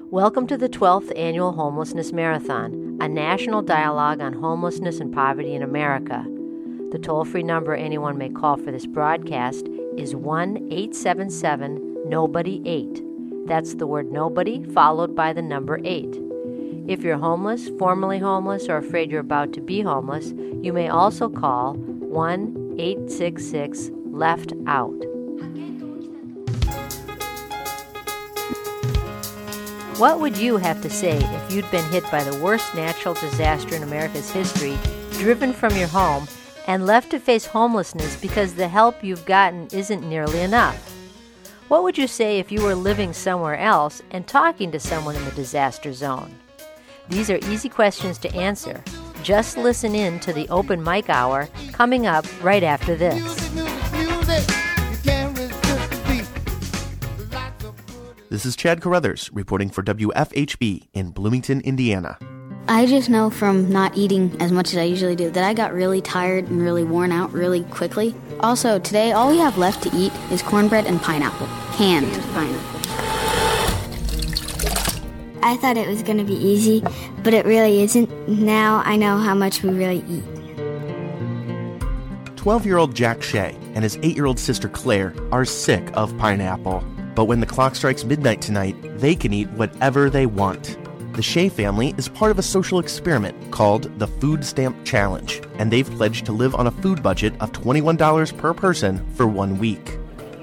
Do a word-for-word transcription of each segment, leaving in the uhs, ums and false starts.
Welcome to the twelfth Annual Homelessness Marathon, a national dialogue on homelessness and poverty in America. The toll-free number anyone may call for this broadcast is one eight seven seven nobody eight. That's the word nobody followed by the number eight. If you're homeless, formerly homeless, or afraid you're about to be homeless, you may also call one eight six six left out. What would you have to say if you'd been hit by the worst natural disaster in America's history, driven from your home, and left to face homelessness because the help you've gotten isn't nearly enough? What would you say if you were living somewhere else and talking to someone in the disaster zone? These are easy questions to answer. Just listen in to the Open Mic Hour coming up right after this. This is Chad Carruthers reporting for W F H B in Bloomington, Indiana. I just know from not eating as much as I usually do that I got really tired and really worn out really quickly. Also, today all we have left to eat is cornbread and pineapple. Canned pineapple. I thought it was going to be easy, but it really isn't. Now I know how much we really eat. twelve-year-old Jack Shea and his eight-year-old sister Claire are sick of pineapple. But when the clock strikes midnight tonight, they can eat whatever they want. The Shea family is part of a social experiment called the Food Stamp Challenge, and they've pledged to live on a food budget of twenty-one dollars per person for one week.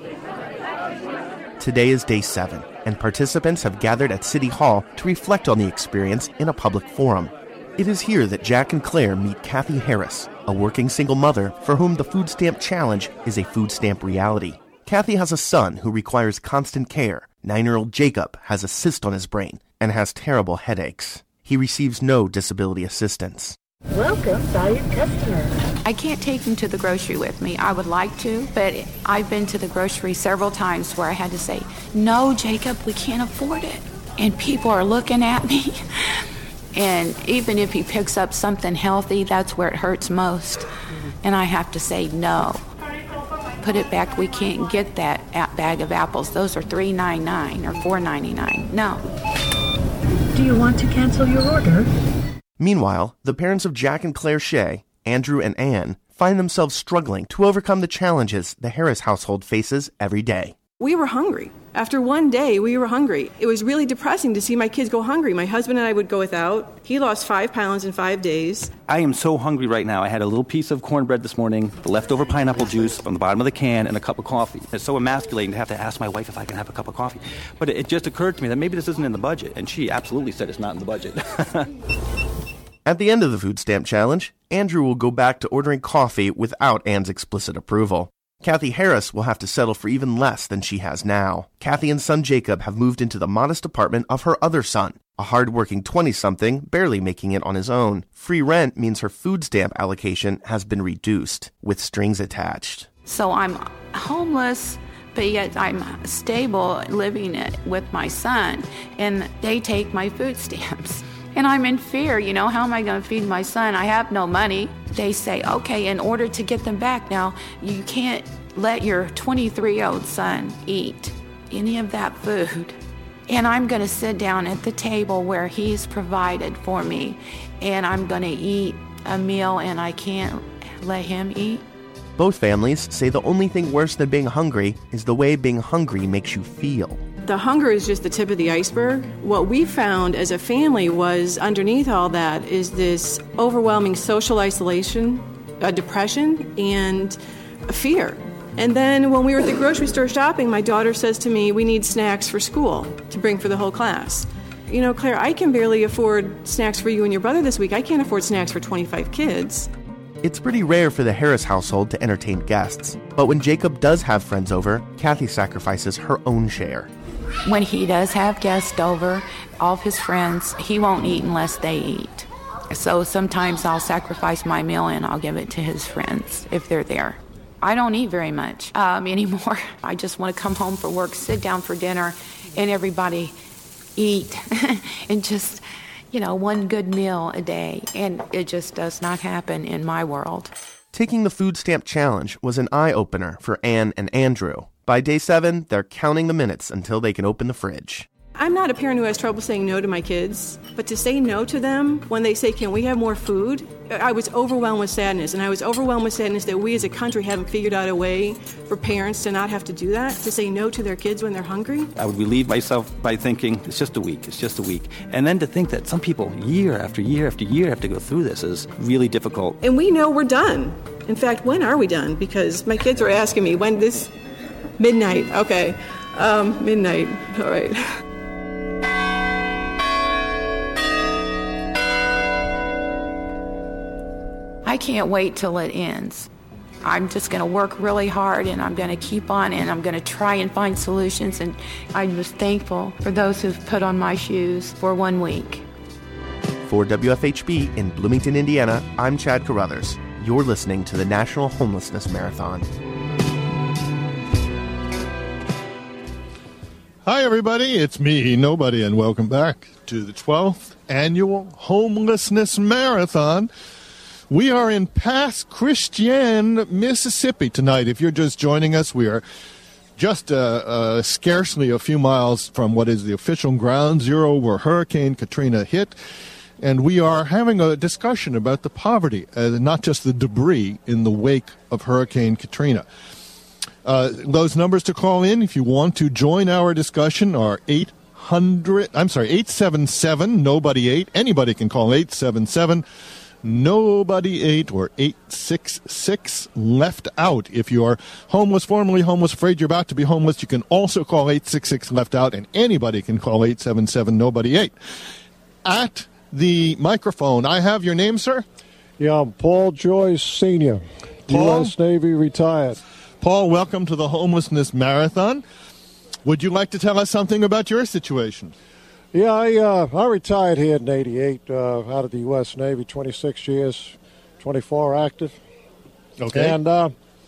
Today is day seven, and participants have gathered at City Hall to reflect on the experience in a public forum. It is here that Jack and Claire meet Kathy Harris, a working single mother for whom the Food Stamp Challenge is a food stamp reality. Kathy has a son who requires constant care. Nine-year-old Jacob has a cyst on his brain and has terrible headaches. He receives no disability assistance. Welcome, valued customer. I can't take him to the grocery with me. I would like to, but I've been to the grocery several times where I had to say, no, Jacob, we can't afford it. And people are looking at me. And even if he picks up something healthy, that's where it hurts most. And I have to say no. Put it back, we can't get that bag of apples. Those are three ninety-nine or four ninety-nine. No. Do you want to cancel your order? Meanwhile, the parents of Jack and Claire Shea, Andrew and Ann, find themselves struggling to overcome the challenges the Harris household faces every day. We were hungry. After one day, we were hungry. It was really depressing to see my kids go hungry. My husband and I would go without. He lost five pounds in five days. I am so hungry right now. I had a little piece of cornbread this morning, the leftover pineapple juice from the bottom of the can, and a cup of coffee. It's so emasculating to have to ask my wife if I can have a cup of coffee. But it just occurred to me that maybe this isn't in the budget, and she absolutely said it's not in the budget. At the end of the Food Stamp Challenge, Andrew will go back to ordering coffee without Ann's explicit approval. Kathy Harris will have to settle for even less than she has now. Kathy and son Jacob have moved into the modest apartment of her other son, a hard-working twenty-something barely making it on his own. Free rent means her food stamp allocation has been reduced, with strings attached. So I'm homeless, but yet I'm stable living it with my son, and they take my food stamps. And I'm in fear, you know, how am I going to feed my son? I have no money. They say, okay, in order to get them back now, you can't let your twenty-three-year-old son eat any of that food. And I'm going to sit down at the table where he's provided for me, and I'm going to eat a meal, and I can't let him eat. Both families say the only thing worse than being hungry is the way being hungry makes you feel. The hunger is just the tip of the iceberg. What we found as a family was underneath all that is this overwhelming social isolation, a depression, and a fear. And then when we were at the grocery store shopping, my daughter says to me, we need snacks for school to bring for the whole class. You know, Claire, I can barely afford snacks for you and your brother this week. I can't afford snacks for twenty-five kids. It's pretty rare for the Harris household to entertain guests, but when Jacob does have friends over, Kathy sacrifices her own share. When he does have guests over, all of his friends, he won't eat unless they eat. So sometimes I'll sacrifice my meal and I'll give it to his friends if they're there. I don't eat very much um, anymore. I just want to come home from work, sit down for dinner, and everybody eat and just, you know, one good meal a day. And it just does not happen in my world. Taking the Food Stamp Challenge was an eye-opener for Ann and Andrew. By day seven, they're counting the minutes until they can open the fridge. I'm not a parent who has trouble saying no to my kids, but to say no to them when they say, can we have more food? I was overwhelmed with sadness, and I was overwhelmed with sadness that we as a country haven't figured out a way for parents to not have to do that, to say no to their kids when they're hungry. I would relieve myself by thinking, it's just a week, it's just a week. And then to think that some people, year after year after year, have to go through this is really difficult. And we know we're done. In fact, when are we done? Because my kids are asking me, when this... Midnight, okay. Um, midnight, all right. I can't wait till it ends. I'm just going to work really hard, and I'm going to keep on, and I'm going to try and find solutions. And I'm just thankful for those who've put on my shoes for one week. For W F H B in Bloomington, Indiana, I'm Chad Carruthers. You're listening to the National Homelessness Marathon. Hi, everybody. It's me, Nobody, and welcome back to the twelfth Annual Homelessness Marathon. We are in Pass Christian, Mississippi tonight. If you're just joining us, we are just uh, uh, scarcely a few miles from what is the official ground zero where Hurricane Katrina hit. And we are having a discussion about the poverty, uh, not just the debris in the wake of Hurricane Katrina. Uh, those numbers to call in if you want to join our discussion are eight hundred, I'm sorry, eight seven seven, nobody eight. Anybody can call eight seven seven, nobody eight, or eight six six, left out. If you are homeless, formerly homeless, afraid you're about to be homeless, you can also call eight six six, left out, and anybody can call eight seven seven, nobody eight. At the microphone, I have your name, sir? Yeah, I'm Paul Joyce, Senior, Paul? U S Navy, retired. Paul, welcome to the Homelessness Marathon. Would you like to tell us something about your situation? Yeah, I uh, I retired here in eighty-eight uh, out of the U S Navy, twenty-six years, twenty-four active. Okay. And uh,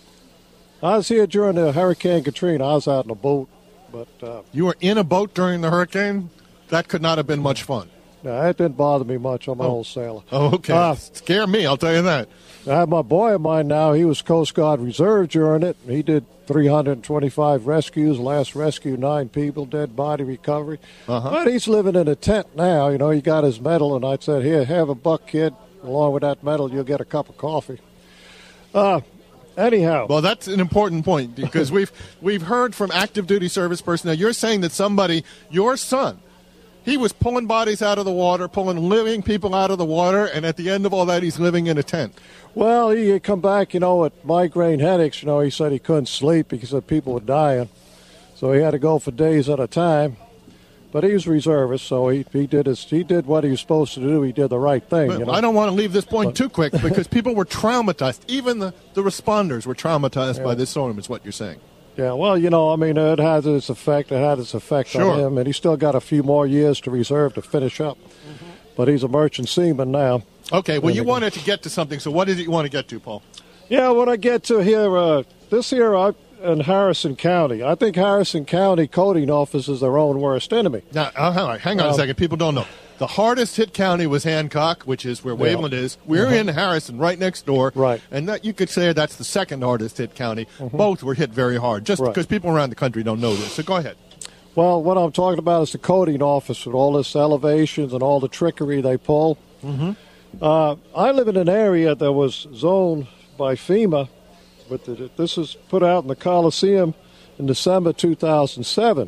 I was here during the Hurricane Katrina. I was out in a boat. but uh, You were in a boat during the hurricane? That could not have been much fun. No, it didn't bother me much. I'm an oh. old sailor. Oh, okay. Uh, Scare me, I'll tell you that. I have my boy of mine now. He was Coast Guard Reserve during it. He did three hundred twenty-five rescues. Last rescue, nine people, dead body recovery. Uh-huh. But he's living in a tent now. You know, he got his medal, and I said, here, have a buck, kid. Along with that medal, you'll get a cup of coffee. Uh, anyhow. Well, that's an important point because we've we've heard from active duty service personnel. You're saying that somebody, your son, he was pulling bodies out of the water, pulling living people out of the water, and at the end of all that, he's living in a tent. Well, he had come back, you know, with migraine headaches. You know, he said he couldn't sleep because the people were dying. So he had to go for days at a time. But he was reservist, so he, he did his he did what he was supposed to do. He did the right thing. But you know? I don't want to leave this point but, too quick because people were traumatized. Even the, the responders were traumatized yeah. by this storm, is what you're saying. Yeah, well, you know, I mean, it had its effect. It had its effect sure. on him, and he's still got a few more years to reserve to finish up. Mm-hmm. But he's a merchant seaman now. Okay, well, you wanted to get to something, so what is it you want to get to, Paul? Yeah, when I get to here, uh, this here I, in Harrison County, I think Harrison County coding office is their own worst enemy. Now, uh, hang on, hang on um, a second. People don't know. The hardest hit county was Hancock, which is where yeah. Waveland is. We're uh-huh. in Harrison, right next door. Right. And that, you could say that's the second hardest hit county. Uh-huh. Both were hit very hard, just right. because people around the country don't know this. So go ahead. Well, what I'm talking about is the coding office with all this elevations and all the trickery they pull. Mm-hmm. Uh, I live in an area that was zoned by FEMA, but the, this was put out in the Coliseum in December two thousand seven.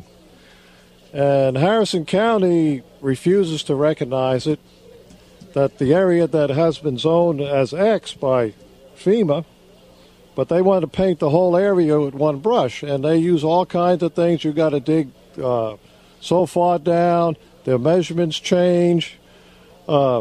And Harrison County refuses to recognize it, that the area that has been zoned as X by FEMA, but they want to paint the whole area with one brush, and they use all kinds of things. You've got to dig uh, so far down, their measurements change. Uh,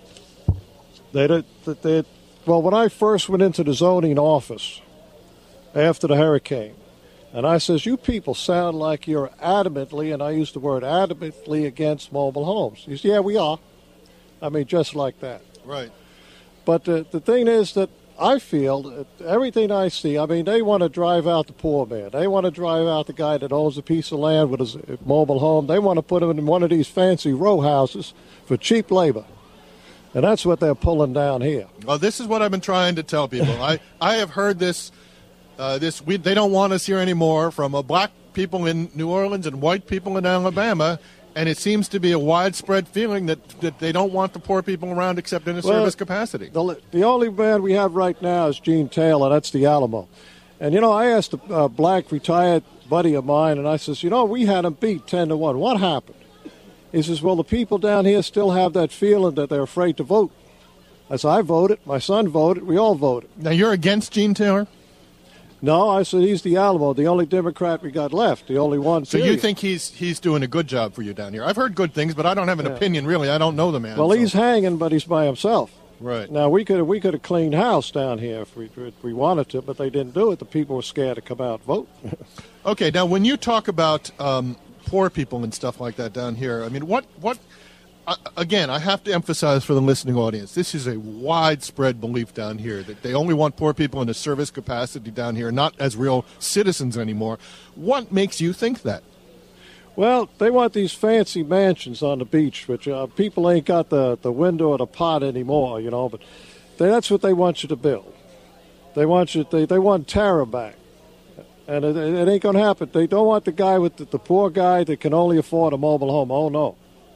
they, they, they, well, when I first went into the zoning office after the hurricane, and I says, you people sound like you're adamantly, and I use the word adamantly, against mobile homes. He says, yeah, we are. I mean, just like that. Right. But the, the thing is that I feel that everything I see, I mean, they want to drive out the poor man. They want to drive out the guy that owns a piece of land with his mobile home. They want to put him in one of these fancy row houses for cheap labor. And that's what they're pulling down here. Well, this is what I've been trying to tell people. I, I have heard this. Uh, this we, they don't want us here anymore from uh, black people in New Orleans and white people in Alabama. And it seems to be a widespread feeling that, that they don't want the poor people around except in a Well, service capacity. The, the only man we have right now is Gene Taylor. That's the Alamo. And, you know, I asked a uh, black retired buddy of mine, and I says, you know, we had him beat ten to one. What happened? He says, well, the people down here still have that feeling that they're afraid to vote. I said, I voted. My son voted. We all voted. Now, you're against Gene Taylor? No, I said he's the Alamo, the only Democrat we got left, the only one. So period. you think he's he's doing a good job for you down here? I've heard good things, but I don't have an Yeah. opinion, really. I don't know the man. Well, so. he's hanging, but he's by himself. Right. Now, we could we could have cleaned house down here if we if we wanted to, but they didn't do it. The people were scared to come out and vote. Okay, now when you talk about um, poor people and stuff like that down here, I mean, what what? Uh, again, I have to emphasize for the listening audience, this is a widespread belief down here that they only want poor people in a service capacity down here, not as real citizens anymore. What makes you think that? Well, they want these fancy mansions on the beach, which uh, people ain't got the, the window or the pot anymore, you know, but they, that's what they want you to build. They want you. They, they want Tara back. And it, it ain't going to happen. They don't want the guy with the, the poor guy that can only afford a mobile home. Oh, no.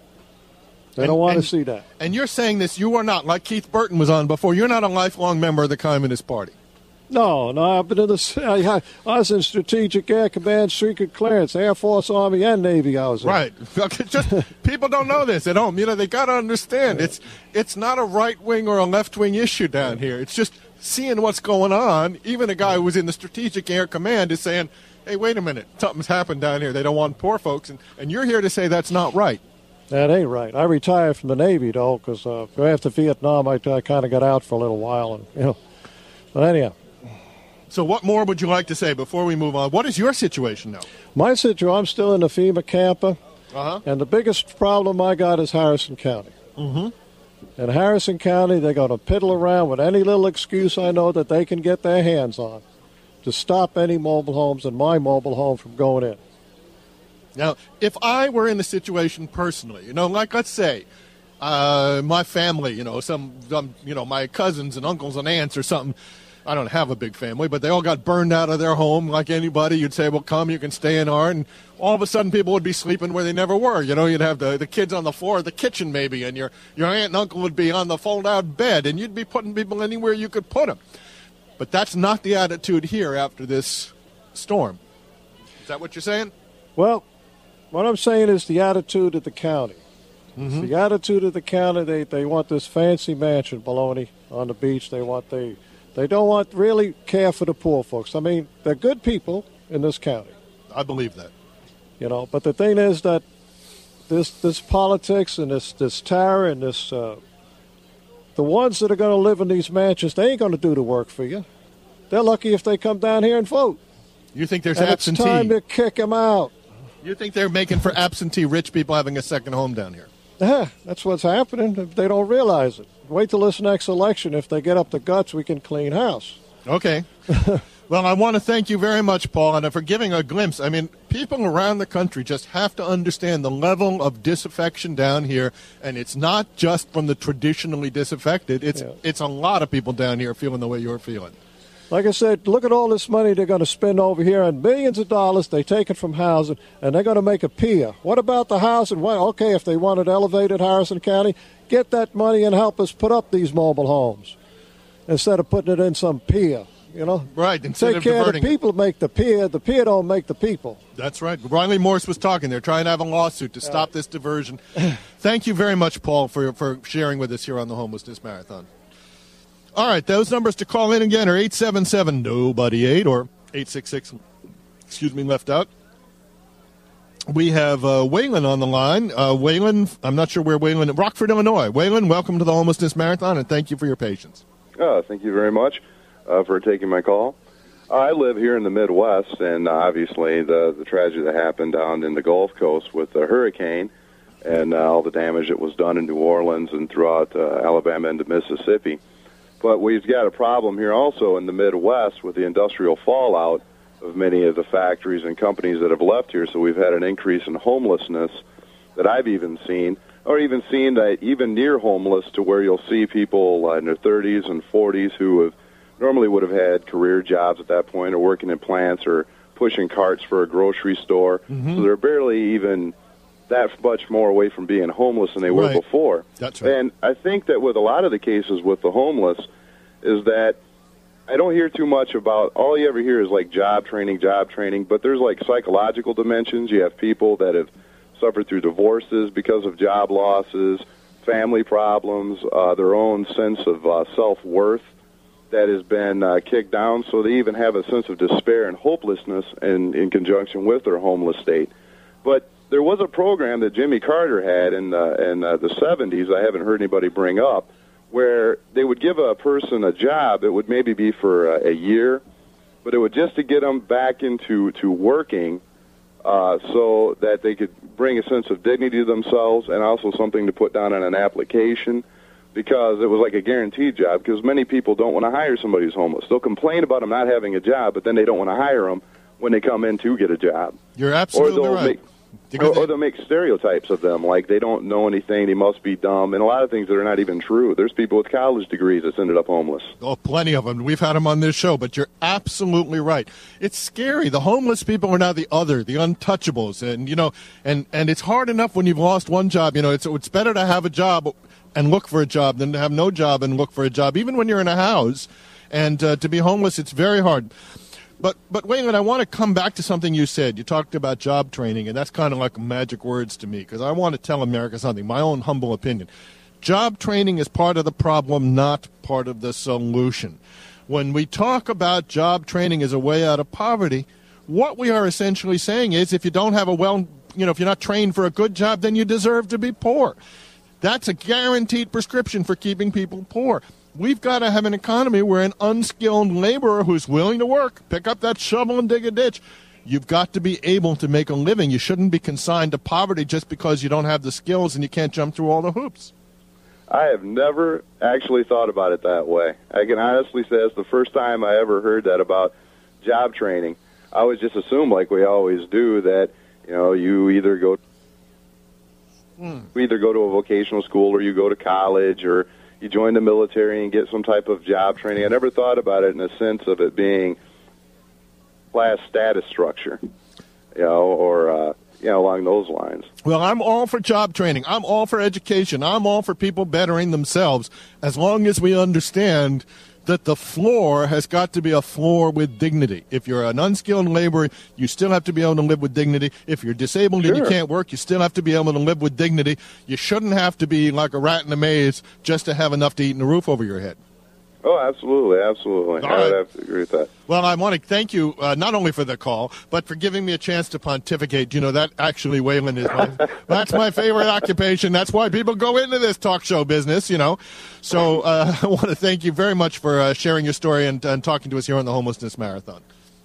They And- don't want to and- see that. And you're saying this, you are not, like Keith Burton was on before, you're not a lifelong member of the Communist Party. No, no, I've been in the. I, I was in Strategic Air Command, Secret Clearance, Air Force, Army, and Navy. I was in. Right. Just people don't know this at home. You know, they got to understand it's it's not a right wing or a left wing issue down here. It's just seeing what's going on. Even a guy who was in the Strategic Air Command is saying, "Hey, wait a minute, something's happened down here. They don't want poor folks," and and you're here to say that's not right. That ain't right. I retired from the Navy though, because uh, after Vietnam, I, I kind of got out for a little while, and you know. But anyhow. So what more would you like to say before we move on? What is your situation now? My situation, I'm still in the FEMA camper, Uh-huh. and the biggest problem I got is Harrison County. Mm-hmm. In Harrison County, they're going to piddle around with any little excuse I know that they can get their hands on to stop any mobile homes and my mobile home from going in. Now, if I were in the situation personally, you know, like let's say uh, my family, you know, some, some, you know, my cousins and uncles and aunts or something. I don't have a big family, but they all got burned out of their home like anybody. You'd say, well, come, you can stay in ours. And all of a sudden people would be sleeping where they never were. You know, you'd have the, the kids on the floor of the kitchen maybe, and your, your aunt and uncle would be on the fold-out bed, and you'd be putting people anywhere you could put them. But that's not the attitude here after this storm. Is that what you're saying? Well, what I'm saying is the attitude of the county. Mm-hmm. The attitude of the county, they, they want this fancy mansion baloney on the beach. They want they they don't want really care for the poor folks. I mean, they're good people in this county. I believe that. You know, but the thing is that this this politics and this this terror and this uh, the ones that are going to live in these mansions, they ain't going to do the work for you. They're lucky if they come down here and vote. You think there's and absentee? It's time to kick them out. You think they're making for absentee rich people having a second home down here? Yeah, that's what's happening. They don't realize it. Wait till this next election. If they get up the guts, we can clean house. Okay. Well, I want to thank you very much, Paul, and for giving a glimpse. I mean, people around the country just have to understand the level of disaffection down here, and it's not just from the traditionally disaffected. It's Yeah. it's a lot of people down here feeling the way you're feeling. Like I said, look at all this money they're going to spend over here, and millions of dollars they take it from housing, and they're going to make a pier. What about the housing? Well, okay, if they want it elevated, Harrison County, get that money and help us put up these mobile homes instead of putting it in some pier. You know, right? Instead take of care of the diverting it. people. Make the pier. The pier don't make the people. That's right. Riley Morse was talking. They're trying to have a lawsuit to stop this diversion. Thank you very much, Paul, for for sharing with us here on the Homelessness Marathon. All right, those numbers to call in again are eight seven seven, nobody eight or eight six six, excuse me, left out. We have uh, Waylon on the line. Uh, Waylon, I'm not sure where Waylon, Rockford, Illinois. Waylon, welcome to the Homelessness Marathon, and thank you for your patience. Oh, thank you very much uh, for taking my call. I live here in the Midwest, and obviously the, the tragedy that happened down in the Gulf Coast with the hurricane and uh, all the damage that was done in New Orleans and throughout uh, Alabama into Mississippi. But we've got a problem here also in the Midwest with the industrial fallout of many of the factories and companies that have left here. So we've had an increase in homelessness that I've even seen, or even seen that even near homeless to where you'll see people uh, in their thirties and forties who have normally would have had career jobs at that point or working in plants or pushing carts for a grocery store. Mm-hmm. So they're barely even that much more away from being homeless than they were Right. before. That's right. And I think that with a lot of the cases with the homeless is that I don't hear too much about, all you ever hear is like job training, job training, but there's like psychological dimensions. You have people that have suffered through divorces because of job losses, family problems, uh, their own sense of uh, self-worth that has been uh, kicked down, so they even have a sense of despair and hopelessness in, in conjunction with their homeless state. But there was a program that Jimmy Carter had in, uh, in uh, the seventies, I haven't heard anybody bring up, where they would give a person a job. It would maybe be for a, a year, but it would just to get them back into to working uh, so that they could bring a sense of dignity to themselves and also something to put down on an application, because it was like a guaranteed job, because many people don't want to hire somebody who's homeless. They'll complain about them not having a job, but then they don't want to hire them when they come in to get a job. You're absolutely or they'll right. Make, or, or they'll make stereotypes of them, like they don't know anything, they must be dumb, and a lot of things that are not even true. There's people with college degrees that's ended up homeless. Oh, plenty of them. We've had them on this show, but you're absolutely right. It's scary. The homeless people are now the other, the untouchables, and you know, and and it's hard enough when you've lost one job. You know, it's it's better to have a job and look for a job than to have no job and look for a job. Even when you're in a house, and uh, to be homeless, it's very hard. But, but Waylon, I want to come back to something you said. You talked about job training, and that's kind of like magic words to me, because I want to tell America something, my own humble opinion. Job training is part of the problem, not part of the solution. When we talk about job training as a way out of poverty, what we are essentially saying is if you don't have a well, you know, if you're not trained for a good job, then you deserve to be poor. That's a guaranteed prescription for keeping people poor. We've got to have an economy where an unskilled laborer who's willing to work, pick up that shovel and dig a ditch, you've got to be able to make a living. You shouldn't be consigned to poverty just because you don't have the skills and you can't jump through all the hoops. I have never actually thought about it that way. I can honestly say it's the first time I ever heard that about job training. I would just assume, like we always do, that you know you either go hmm. you either go to a vocational school or you go to college or you join the military and get some type of job training. I never thought about it in the sense of it being class status structure, you know, or uh, you know, along those lines. Well, I'm all for job training. I'm all for education. I'm all for people bettering themselves, as long as we understand that the floor has got to be a floor with dignity. If you're an unskilled laborer, you still have to be able to live with dignity. If you're disabled Sure. and you can't work, you still have to be able to live with dignity. You shouldn't have to be like a rat in a maze just to have enough to eat and a roof over your head. Oh, absolutely, absolutely. All I would right. have to agree with that. Well, I want to thank you uh, not only for the call, but for giving me a chance to pontificate. You know, that actually, Waylon, is my, that's my favorite occupation. That's why people go into this talk show business, you know. So uh, I want to thank you very much for uh, sharing your story and, and talking to us here on the Homelessness Marathon.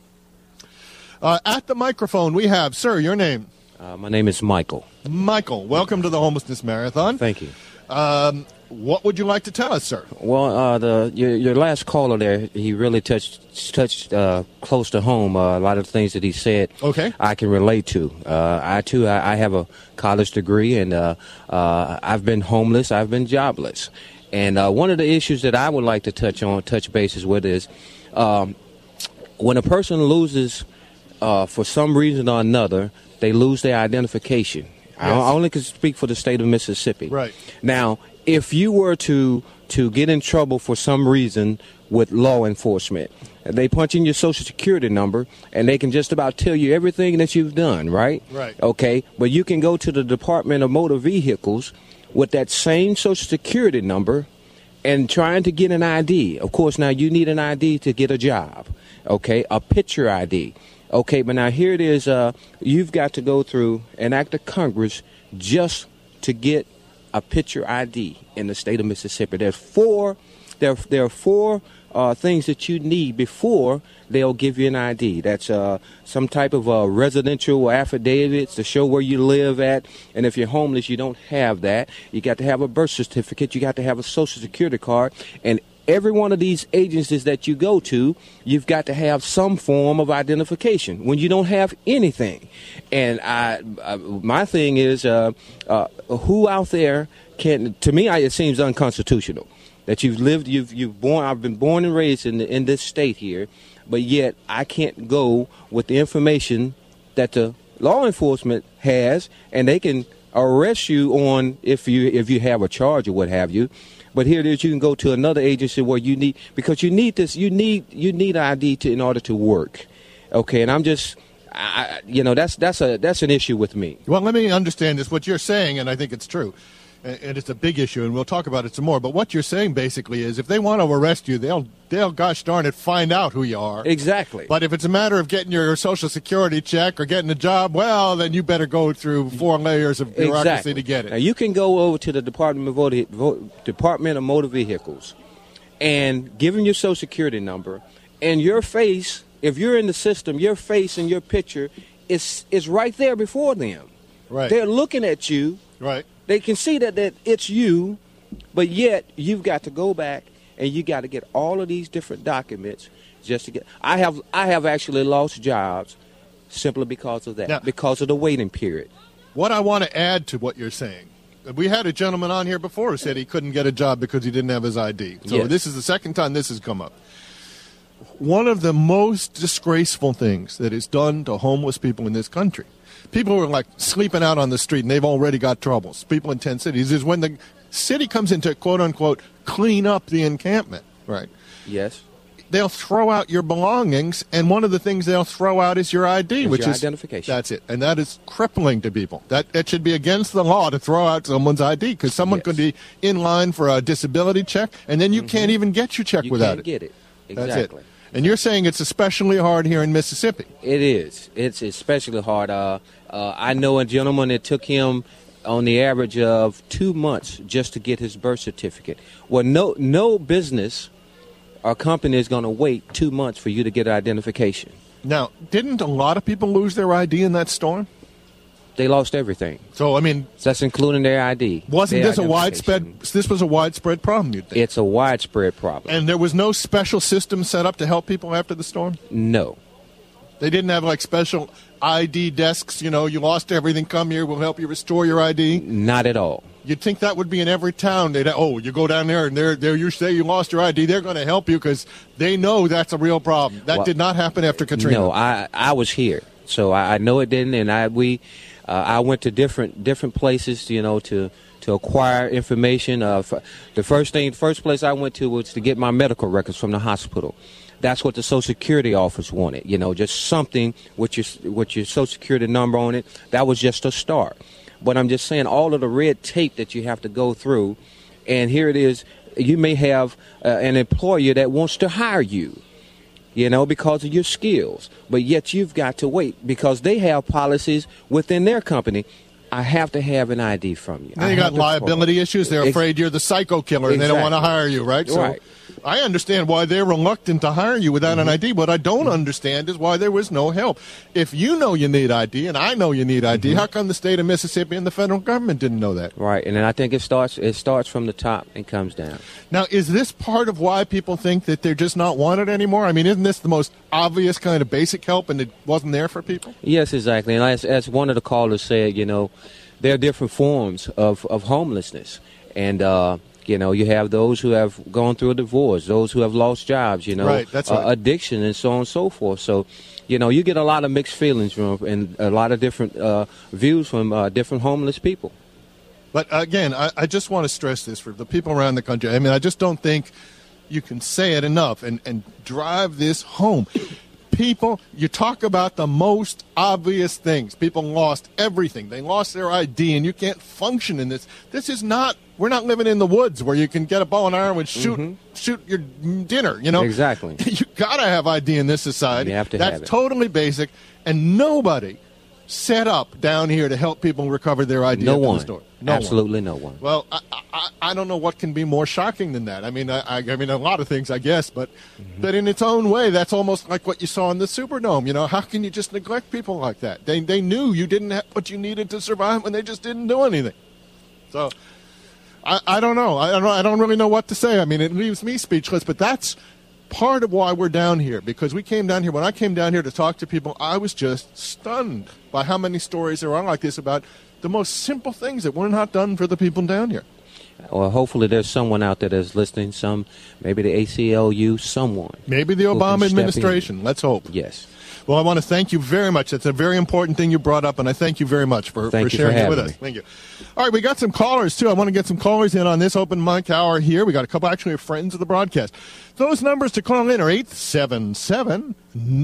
Uh, at the microphone, we have, sir, your name. Uh, my name is Michael. Michael, welcome to the Homelessness Marathon. Thank you. Um, what would you like to tell us, sir? Well, uh, the your, your last caller there, he really touched touched uh, close to home. Uh, a lot of the things that he said, okay, I can relate to. Uh, I too, I, I have a college degree, and uh, uh, I've been homeless, I've been jobless, and uh, one of the issues that I would like to touch on, touch bases with, is um, when a person loses, uh, for some reason or another, they lose their identification. Yes. I only can speak for the state of Mississippi. Right. Now, if you were to to get in trouble for some reason with law enforcement, they punch in your social security number and they can just about tell you everything that you've done, right? Right. Okay, but you can go to the Department of Motor Vehicles with that same social security number and trying to get an I D. Of course, now you need an I D to get a job, okay, a picture I D. Okay, but now here it is, uh, you've got to go through an act of Congress just to get a picture I D in the state of Mississippi. There's four, there, there are four uh, things that you need before they'll give you an I D. That's uh, some type of uh, residential affidavits to show where you live at, and if you're homeless, you don't have that. You got to have a birth certificate, you got to have a social security card, and every one of these agencies that you go to, you've got to have some form of identification when you don't have anything. And I, I my thing is, uh, uh, who out there can, to me, I, it seems unconstitutional that you've lived, you've, you've born, I've been born and raised in, the, in this state here, but yet I can't go with the information that the law enforcement has, and they can arrest you on if you if you have a charge or what have you. But here it is, you can go to another agency where you need, because you need this, you need you need I D to, in order to work. Okay, and I'm just, I, you know, that's that's a that's an issue with me. Well, let me understand this. What you're saying, and I think it's true, and it's a big issue, and we'll talk about it some more. But what you're saying basically is, if they want to arrest you, they'll they'll gosh darn it find out who you are. Exactly. But if it's a matter of getting your Social Security check or getting a job, well, then you better go through four layers of bureaucracy exactly. to get it. Now you can go over to the Department of Motor, Department of Motor Vehicles and give them your Social Security number, and your face. If you're in the system, your face and your picture is is right there before them. Right. They're looking at you. Right. They can see that, that it's you, but yet you've got to go back and you got to get all of these different documents just to get. I have I have actually lost jobs simply because of that, now, because of the waiting period. What I want to add to what you're saying, we had a gentleman on here before who said he couldn't get a job because he didn't have his I D. So yes. This is the second time this has come up. One of the most disgraceful things that is done to homeless people in this country, people who are like sleeping out on the street and they've already got troubles, people in tent cities, is when the city comes in to, quote-unquote, clean up the encampment, right? Yes. They'll throw out your belongings, and one of the things they'll throw out is your I D, it's which your is identification. That's it, and that is crippling to people. That that should be against the law to throw out someone's I D, because someone yes. could be in line for a disability check, and then you mm-hmm. can't even get your check you without can't it. You can't get it. Exactly. That's it. And you're saying it's especially hard here in Mississippi. It is. It's especially hard. Uh, uh, I know a gentleman that took him on the average of two months just to get his birth certificate. Well, no, no business or company is going to wait two months for you to get identification. Now, didn't a lot of people lose their I D in that storm? They lost everything. So, I mean... So that's including their I D. Wasn't their this a widespread... This was a widespread problem, you'd think? It's a widespread problem. And there was no special system set up to help people after the storm? No. They didn't have, like, special I D desks, you know, you lost everything, come here, we'll help you restore your I D? Not at all. You'd think that would be in every town. They'd, oh, you go down there and they're, they're, you say you lost your I D, they're going to help you because they know that's a real problem. That well, did not happen after Katrina. No, I, I was here, so I, I know it didn't, and I we... Uh, I went to different different places, you know, to to acquire information. Uh, the first thing, first place I went to was to get my medical records from the hospital. That's what the Social Security office wanted, you know, just something with your with your Social Security number on it. That was just a start. But I'm just saying, all of the red tape that you have to go through, and here it is. You may have uh, an employer that wants to hire you, you know, because of your skills. But yet you've got to wait because they have policies within their company. I have to have an I D from you. Then you got liability issues. They're afraid you're the psycho killer, and exactly. they don't want to hire you, right? So right. I understand why they're reluctant to hire you without mm-hmm. an I D. What I don't mm-hmm. understand is why there was no help. If you know you need I D, and I know you need I D, mm-hmm. how come the state of Mississippi and the federal government didn't know that? Right, and then I think it starts it starts from the top and comes down. Now, is this part of why people think that they're just not wanted anymore? I mean, isn't this the most obvious kind of basic help, and it wasn't there for people? Yes, exactly. And as, as one of the callers said, you know, there are different forms of, of homelessness. And, uh, you know, you have those who have gone through a divorce, those who have lost jobs, you know, right, that's right. uh, addiction and so on and so forth. So, you know, you get a lot of mixed feelings from and a lot of different uh, views from uh, different homeless people. But, again, I, I just want to stress this for the people around the country. I mean, I just don't think you can say it enough and, and drive this home. People, you talk about the most obvious things. People lost everything. They lost their I D, and you can't function in this. This is not, we're not living in the woods where you can get a bow and arrow and shoot mm-hmm. shoot your dinner, you know? Exactly. You got to have I D in this society. You have to That's have it. Totally basic, and nobody set up down here to help people recover their I D no at one. the store. No Absolutely one. no one. Well, I, I, I don't know what can be more shocking than that. I mean, I, I mean, a lot of things, I guess, but mm-hmm. but in its own way, that's almost like what you saw in the Superdome. You know, how can you just neglect people like that? They they knew you didn't have what you needed to survive, and they just didn't do anything. So, I, I don't know. I don't I don't really know what to say. I mean, it leaves me speechless. But that's part of why we're down here, because we came down here. When I came down here to talk to people, I was just stunned by how many stories there are like this about the most simple things that were not done for the people down here. Well, hopefully there's someone out there that's listening, some, maybe the A C L U, someone. Maybe the Obama administration. Let's hope. Yes. Well, I want to thank you very much. That's a very important thing you brought up, and I thank you very much for, Thank for you for sharing it having with us. me. Thank you. All right, we got some callers, too. I want to get some callers in on this open mic hour here. We got a couple, actually, of friends of the broadcast. Those numbers to call in are eight seven seven,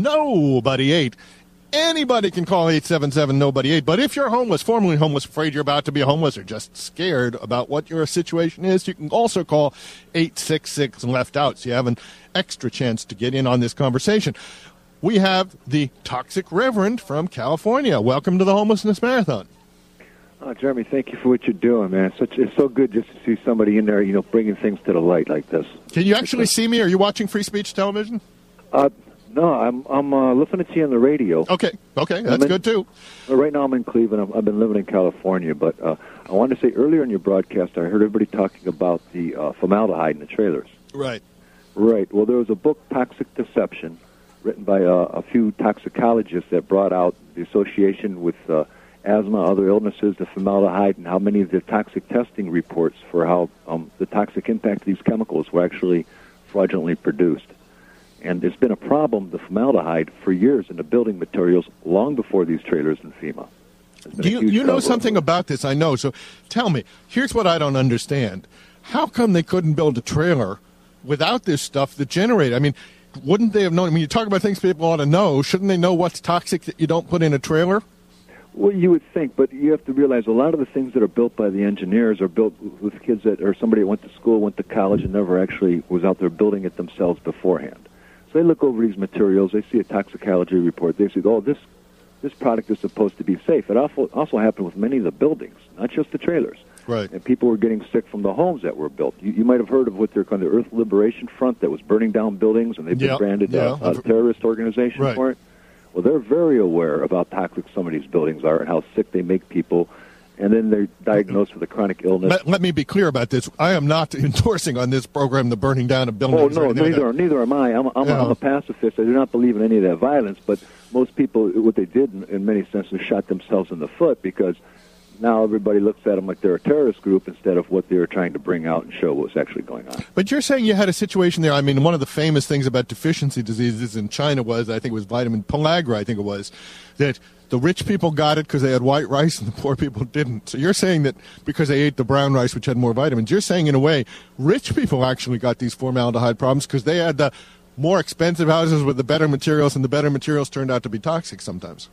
nobody eight. Anybody can call eight seven seven, nobody eight. But if you're homeless, formerly homeless, afraid you're about to be homeless, or just scared about what your situation is, you can also call eight six six left out, so you have an extra chance to get in on this conversation. We have the Toxic Reverend from California. Welcome to the Homelessness Marathon. Oh, Jeremy, thank you for what you're doing, man. It's, such, it's so good just to see somebody in there, you know, bringing things to the light like this. Can you actually see me? Are you watching Free Speech Television? Uh, no, I'm I'm uh, listening to you on the radio. Okay, okay, that's in, good, too. Uh, right now I'm in Cleveland. I'm, I've been living in California, but uh, I wanted to say earlier in your broadcast I heard everybody talking about the uh, formaldehyde in the trailers. Right. Right. Well, there was a book, Toxic Deception, written by uh, a few toxicologists that brought out the association with uh, asthma, other illnesses, the formaldehyde, and how many of the toxic testing reports for how um, the toxic impact of these chemicals were actually fraudulently produced. And there's been a problem, the formaldehyde, for years in the building materials, long before these trailers in FEMA. Do you, you know something about this, I know, so tell me. Here's what I don't understand. How come they couldn't build a trailer without this stuff that generated? I mean, wouldn't they have known? I mean, you talk about things people ought to know. Shouldn't they know what's toxic that you don't put in a trailer? Well, you would think, but you have to realize a lot of the things that are built by the engineers are built with kids that, or somebody that went to school, went to college, and never actually was out there building it themselves beforehand. So they look over these materials, they see a toxicology report, they say, oh, this this product is supposed to be safe. It also, also happened with many of the buildings, not just the trailers. Right. And people were getting sick from the homes that were built. You, you might have heard of what they're called the Earth Liberation Front that was burning down buildings, and they've been Yep, branded yeah. a, a terrorist organization Right. for it. Well, they're very aware of how toxic some of these buildings are and how sick they make people, and then they're diagnosed with a chronic illness. Let, let me be clear about this. I am not endorsing on this program the burning down of buildings. Oh, or no, anything like neither, that. neither am I. I'm, I'm, Yeah. I'm a pacifist. I do not believe in any of that violence, but most people, what they did in, in many senses, shot themselves in the foot because now everybody looks at them like they're a terrorist group instead of what they were trying to bring out and show what was actually going on. But you're saying you had a situation there. I mean, one of the famous things about deficiency diseases in China was, I think it was vitamin pellagra, I think it was, that the rich people got it because they had white rice and the poor people didn't. So you're saying that because they ate the brown rice, which had more vitamins, you're saying in a way rich people actually got these formaldehyde problems because they had the more expensive houses with the better materials, and the better materials turned out to be toxic sometimes.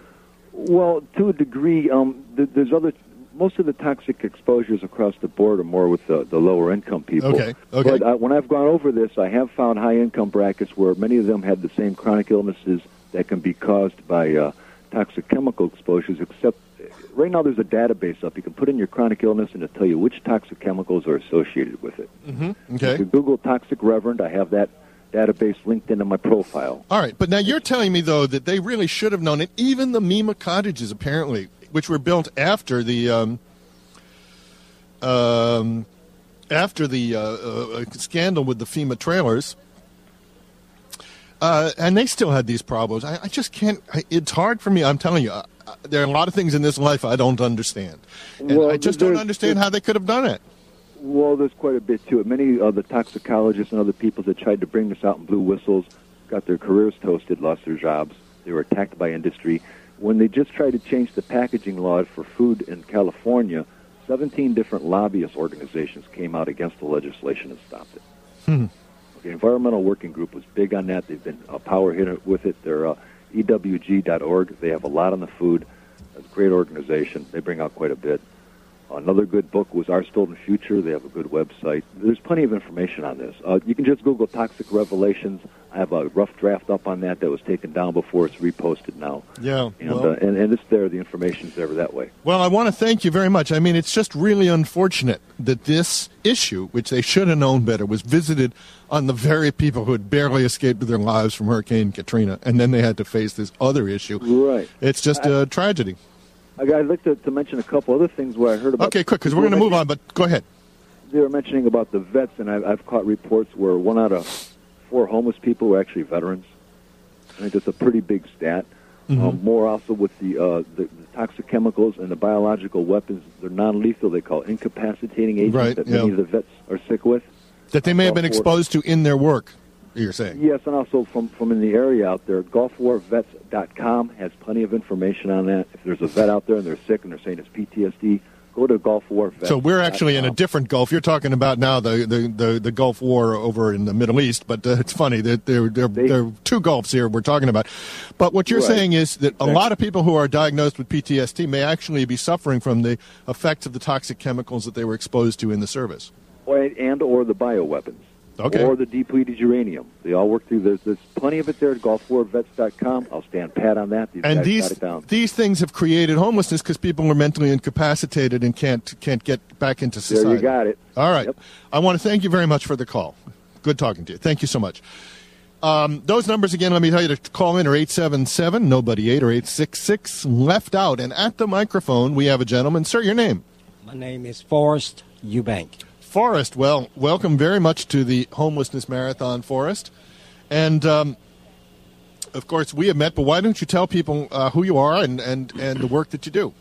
Well, to a degree, um, th- there's other. Most of the toxic exposures across the board are more with the, the lower income people. Okay, okay. But uh, when I've gone over this, I have found high income brackets where many of them had the same chronic illnesses that can be caused by uh, toxic chemical exposures. Except right now, there's a database up. You can put in your chronic illness and it'll tell you which toxic chemicals are associated with it. Mm-hmm. Okay. If you Google Toxic Reverend, I have that database linked into my profile. All right, but now you're telling me, though, that they really should have known it. Even the Mima cottages, apparently, which were built after the um, um, after the uh, uh, scandal with the FEMA trailers, uh, and they still had these problems. I, I just can't. I, it's hard for me. I'm telling you, uh, there are a lot of things in this life I don't understand, and Well, I just don't there's- understand how they could have done it. Well, there's quite a bit to it. Many of the toxicologists and other people that tried to bring this out in blue whistles got their careers toasted, lost their jobs. They were attacked by industry. When they just tried to change the packaging law for food in California, seventeen different lobbyist organizations came out against the legislation and stopped it. Hmm. The Environmental Working Group was big on that. They've been a power hitter with it. They're uh, E W G dot org. They have a lot on the food. It's a great organization. They bring out quite a bit. Another good book was Our Stolen Future. They have a good website. There's plenty of information on this. Uh, you can just Google Toxic Revelations. I have a rough draft up on that that was taken down before. It's reposted now. Yeah, And, well- uh, and, and it's there. The information's there that way. Well, I want to thank you very much. I mean, it's just really unfortunate that this issue, which they should have known better, was visited on the very people who had barely escaped with their lives from Hurricane Katrina, and then they had to face this other issue. Right. It's just a tragedy. I'd like to, to mention a couple other things where I heard about... Okay, quick, because we're going to move on, but go ahead. They were mentioning about the vets, and I've, I've caught reports where one out of four homeless people were actually veterans. I think that's a pretty big stat. Mhm. Um, more also with the, uh, the, the toxic chemicals and the biological weapons. They're non-lethal. They call incapacitating agents Right, that yeah. many of the vets are sick with. That they may have been Well, for- exposed to in their work. you're saying. Yes, and also from, from in the area out there, Gulf War Vets dot com has plenty of information on that. If there's a vet out there and they're sick and they're saying it's P T S D, go to Gulf War Vets. So we're actually in a different Gulf. You're talking about now the, the, the, the Gulf War over in the Middle East, but uh, it's funny that there, there, there are two Gulfs here we're talking about. But what you're Right. saying is that a lot of people who are diagnosed with P T S D may actually be suffering from the effects of the toxic chemicals that they were exposed to in the service. Or, and or the bioweapons. Okay. Or the depleted uranium. They all work through. There's, there's plenty of it there at Gulf War Vets dot com. I'll stand pat on that. These And guys these got it down. these things have created homelessness because people are mentally incapacitated and can't can't get back into society. There you got it. All right. I want to thank you very much for the call. Good talking to you. Thank you so much. Um, those numbers again, let me tell you to call in are eight seven seven, nobody eight, or eight six six, left out. And at the microphone, we have a gentleman. Sir, your name? My name is Forrest Eubank. Forrest, well, welcome very much to the Homelessness Marathon, Forrest. And, um, of course, we have met, but why don't you tell people uh, who you are and, and, and the work that you do?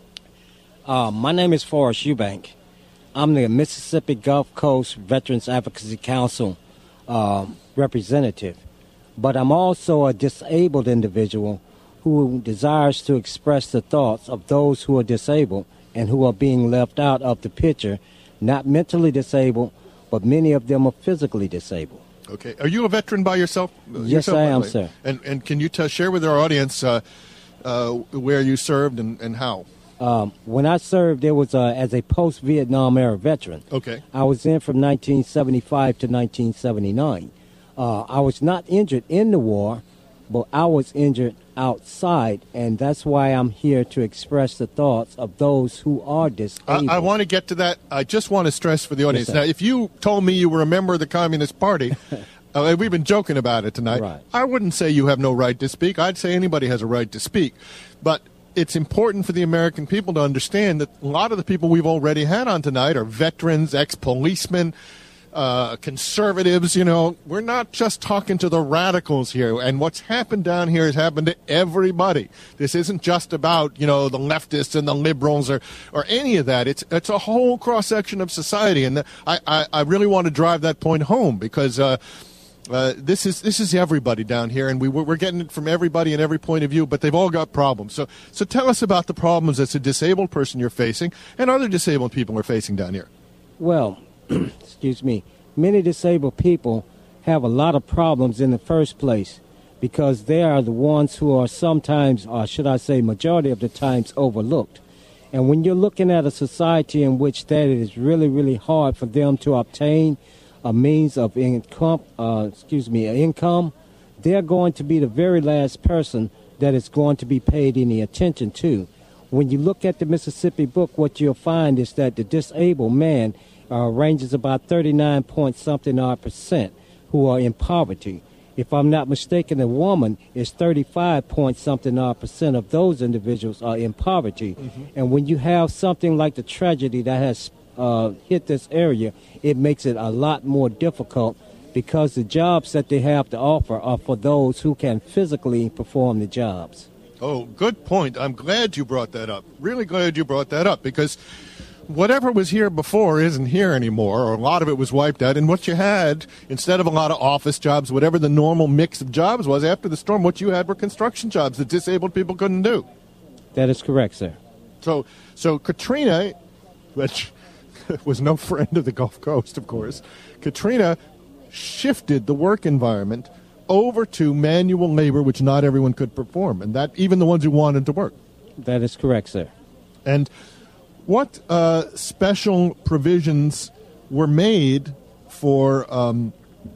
Uh, my name is Forrest Eubank. I'm the Mississippi Gulf Coast Veterans Advocacy Council uh, representative. But I'm also a disabled individual who desires to express the thoughts of those who are disabled and who are being left out of the picture. Not mentally disabled, but many of them are physically disabled. Okay. Are you a veteran by yourself? Yes, yourself, I by the am, way? sir. And and can you t- share with our audience uh, uh, where you served and, and how? Um, when I served, it was uh, as a post-Vietnam era veteran. Okay. I was in from nineteen seventy-five to nineteen seventy-nine. Uh, I was not injured in the war, but I was injured outside, and that's why I'm here to express the thoughts of those who are disabled. I, I want to get to that. I just want to stress for the audience. Yes, now, sir. if you told me you were a member of the Communist Party, uh, we've been joking about it tonight, Right. I wouldn't say you have no right to speak. I'd say anybody has a right to speak. But it's important for the American people to understand that a lot of the people we've already had on tonight are veterans, ex-policemen, uh, conservatives. You know, we're not just talking to the radicals here. And what's happened down here has happened to everybody. This isn't just about, you know, the leftists and the liberals or, or any of that. It's it's a whole cross-section of society. And I, I, I really want to drive that point home because uh, uh, this is this is everybody down here. And we, we're getting it from everybody and every point of view, but they've all got problems. So, so tell us about the problems as a disabled person you're facing and other disabled people are facing down here. Well, excuse me, many disabled people have a lot of problems in the first place because they are the ones who are sometimes, or should I say majority of the times, overlooked. And when you're looking at a society in which that it is really, really hard for them to obtain a means of income, uh, excuse me, income, they're going to be the very last person that is going to be paid any attention to. When you look at the Mississippi book, what you'll find is that the disabled man uh, ranges about thirty-nine point something odd percent who are in poverty. If I'm not mistaken, a woman is thirty-five point something odd percent of those individuals are in poverty. Mm-hmm. And when you have something like the tragedy that has uh, hit this area, it makes it a lot more difficult because the jobs that they have to offer are for those who can physically perform the jobs. Oh, good point. I'm glad you brought that up. Really glad you brought that up because whatever was here before isn't here anymore, or a lot of it was wiped out. And what you had, instead of a lot of office jobs, whatever the normal mix of jobs was after the storm, what you had were construction jobs that disabled people couldn't do. That is correct, sir. So, so Katrina, which was no friend of the Gulf Coast, of course, Katrina shifted the work environment over to manual labor, which not everyone could perform, and that even the ones who wanted to work. That is correct, sir. And what uh, special provisions were made for um,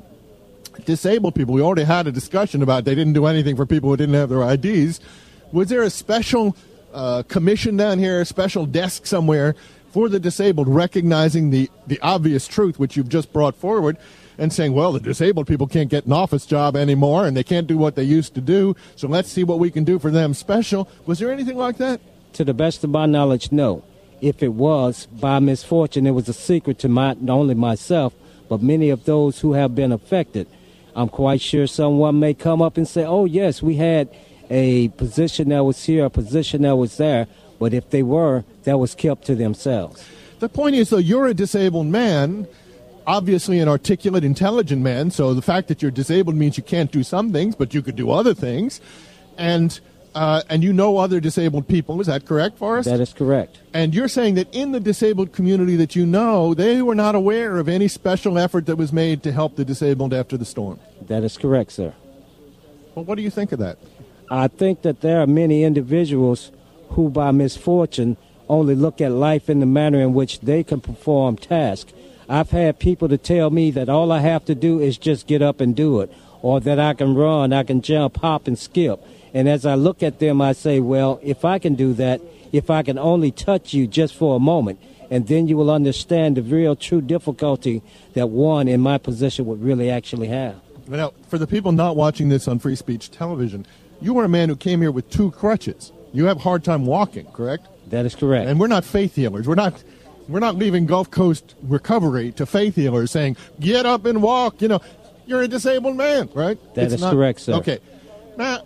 disabled people? We already had a discussion about they didn't do anything for people who didn't have their I Ds. Was there a special uh, commission down here, a special desk somewhere for the disabled, recognizing the, the obvious truth, which you've just brought forward, and saying, well, the disabled people can't get an office job anymore, and they can't do what they used to do, so let's see what we can do for them special. Was there anything like that? To the best of my knowledge, no. If it was, by misfortune, it was a secret to my, not only myself, but many of those who have been affected. I'm quite sure someone may come up and say, oh, yes, we had a position that was here, a position that was there, but if they were, that was kept to themselves. The point is, though, you're a disabled man. obviously an articulate, intelligent man, so the fact that you're disabled means you can't do some things, but you could do other things. And uh, and you know other disabled people. Is that correct, Forrest? That is correct. And you're saying that in the disabled community that you know, they were not aware of any special effort that was made to help the disabled after the storm. That is correct, sir. Well, what do you think of that? I think that there are many individuals who, by misfortune, only look at life in the manner in which they can perform tasks. I've had people to tell me that all I have to do is just get up and do it, or that I can run, I can jump, hop, and skip. And as I look at them, I say, well, if I can do that, if I can only touch you just for a moment, and then you will understand the real true difficulty that one in my position would really actually have. Now, for the people not watching this on Free Speech Television, you were a man who came here with two crutches. You have a hard time walking, correct? That is correct. And we're not faith healers. We're not we're not leaving Gulf Coast recovery to faith healers saying, get up and walk. You know, you're a disabled man, right? That it's is not, correct, sir. Okay. Now,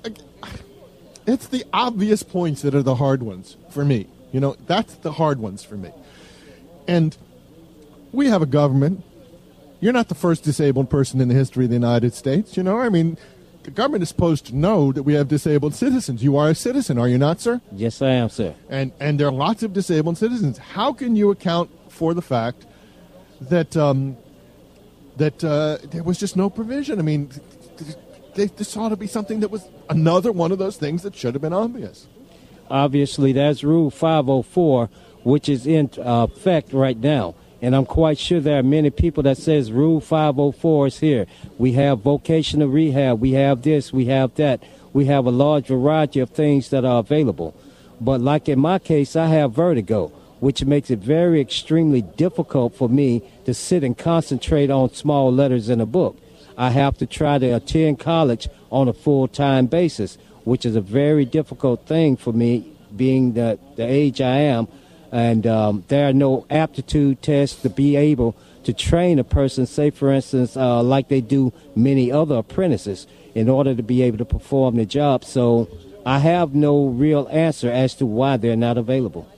it's the obvious points that are the hard ones for me. You know, that's the hard ones for me. And we have a government. You're not the first disabled person in the history of the United States, you know? I mean, the government is supposed to know that we have disabled citizens. You are a citizen, are you not, sir? Yes, I am, sir. And and there are lots of disabled citizens. How can you account for the fact that um, that uh, there was just no provision? I mean, they, this ought to be something that was another one of those things that should have been obvious. Obviously, that's Rule five oh four, which is in uh, effect right now. And I'm quite sure there are many people that says Rule five oh four is here. We have vocational rehab. We have this. We have that. We have a large variety of things that are available. But like in my case, I have vertigo, which makes it very extremely difficult for me to sit and concentrate on small letters in a book. I have to try to attend college on a full-time basis, which is a very difficult thing for me, being the, the age I am. And um, there are no aptitude tests to be able to train a person, say, for instance, uh, like they do many other apprentices, in order to be able to perform the job. So I have no real answer as to why they're not available.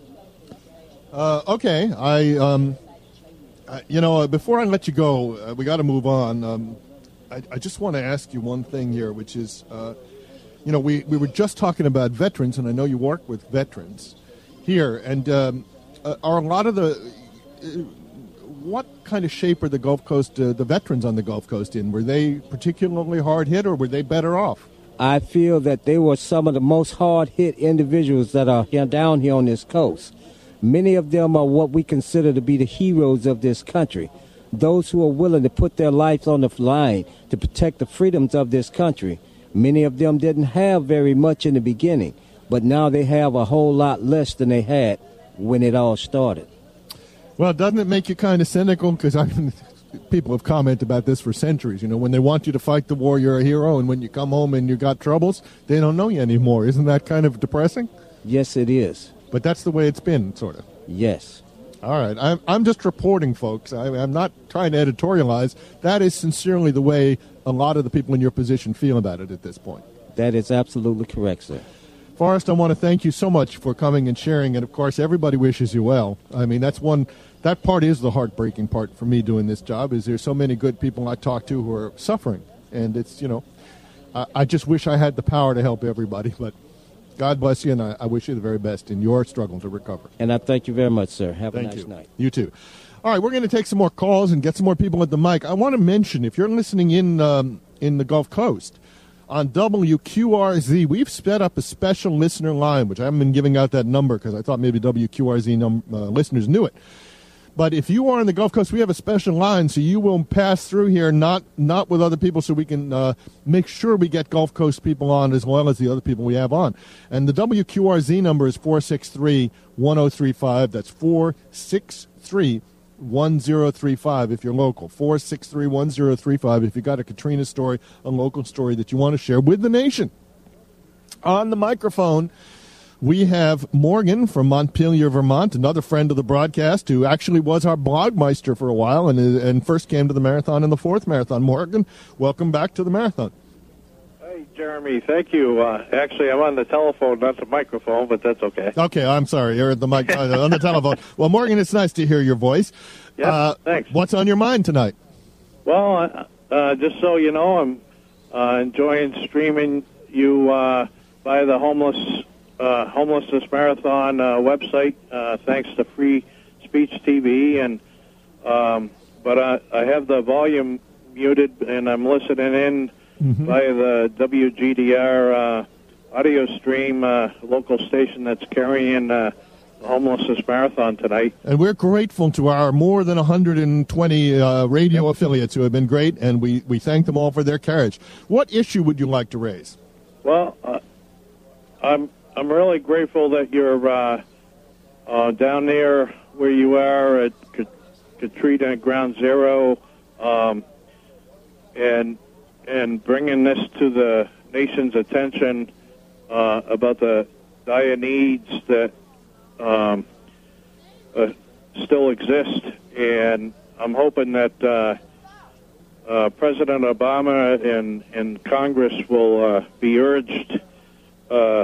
Uh, okay. I, um, I, you know, before I let you go, uh, we got to move on. Um, I, I just want to ask you one thing here, which is, uh, you know, we, we were just talking about veterans, and I know you work with veterans here, and um, uh, are a lot of the uh, what kind of shape are the Gulf Coast uh, the veterans on the Gulf Coast in? Were they particularly hard hit, or were they better off? I feel that they were some of the most hard hit individuals that are here, down here on this coast. Many of them are what we consider to be the heroes of this country, those who are willing to put their lives on the line to protect the freedoms of this country. Many of them didn't have very much in the beginning, but now they have a whole lot less than they had when it all started. Well, doesn't it make you kind of cynical? Because I mean, people have commented about this for centuries. You know, when they want you to fight the war, you're a hero, and when you come home and you got troubles, they don't know you anymore. Isn't that kind of depressing? Yes, it is. But that's the way it's been, sort of. Yes. All right. I'm, I'm just reporting, folks. I, I'm not trying to editorialize. That is sincerely the way a lot of the people in your position feel about it at this point. That is absolutely correct, sir. Forrest, I want to thank you so much for coming and sharing, and of course, everybody wishes you well. I mean, that's one, that part is the heartbreaking part for me doing this job, is there's so many good people I talk to who are suffering, and it's, you know, I, I just wish I had the power to help everybody, but God bless you, and I, I wish you the very best in your struggle to recover. And I thank you very much, sir. Have thank a nice you. night. You too. All right, we're going to take some more calls and get some more people at the mic. I want to mention, if you're listening in um, in the Gulf Coast, on W Q R Z, we've set up a special listener line, which I haven't been giving out that number because I thought maybe W Q R Z num- uh, listeners knew it. But if you are on the Gulf Coast, we have a special line, so you will pass through here, not not with other people, so we can uh, make sure we get Gulf Coast people on as well as the other people we have on. And the W Q R Z number is four six three, one oh three five. That's four six three, one oh three five if you're local. four six three, one oh three five if you got a Katrina story, a local story that you want to share with the nation. On the microphone, we have Morgan from Montpelier, Vermont, another friend of the broadcast who actually was our blogmeister for a while and, and first came to the marathon in the fourth marathon. Morgan, welcome back to the marathon. Hey, Jeremy. Thank you. Uh, actually, I'm on the telephone, not the microphone, but that's okay. Okay, I'm sorry. You're at the mic uh, on the telephone. Well, Morgan, it's nice to hear your voice. Yeah, uh, thanks. What's on your mind tonight? Well, uh, uh, just so you know, I'm uh, enjoying streaming you uh, via the homeless uh, homelessness marathon uh, website. Uh, thanks to Free Speech T V, and um, but I, I have the volume muted, and I'm listening in mm-hmm. via the W G D R uh, audio stream, uh, local station that's carrying uh, the homelessness marathon tonight. And we're grateful to our more than one hundred twenty uh, radio yep. affiliates who have been great, and we, we thank them all for their carriage. What issue would you like to raise? Well, uh, I'm I'm really grateful that you're uh, uh, down there where you are at Katrina Ground Zero, um, and and bringing this to the nation's attention uh, about the dire needs that um, uh, still exist. And I'm hoping that uh, uh, President Obama and, and Congress will uh, be urged uh,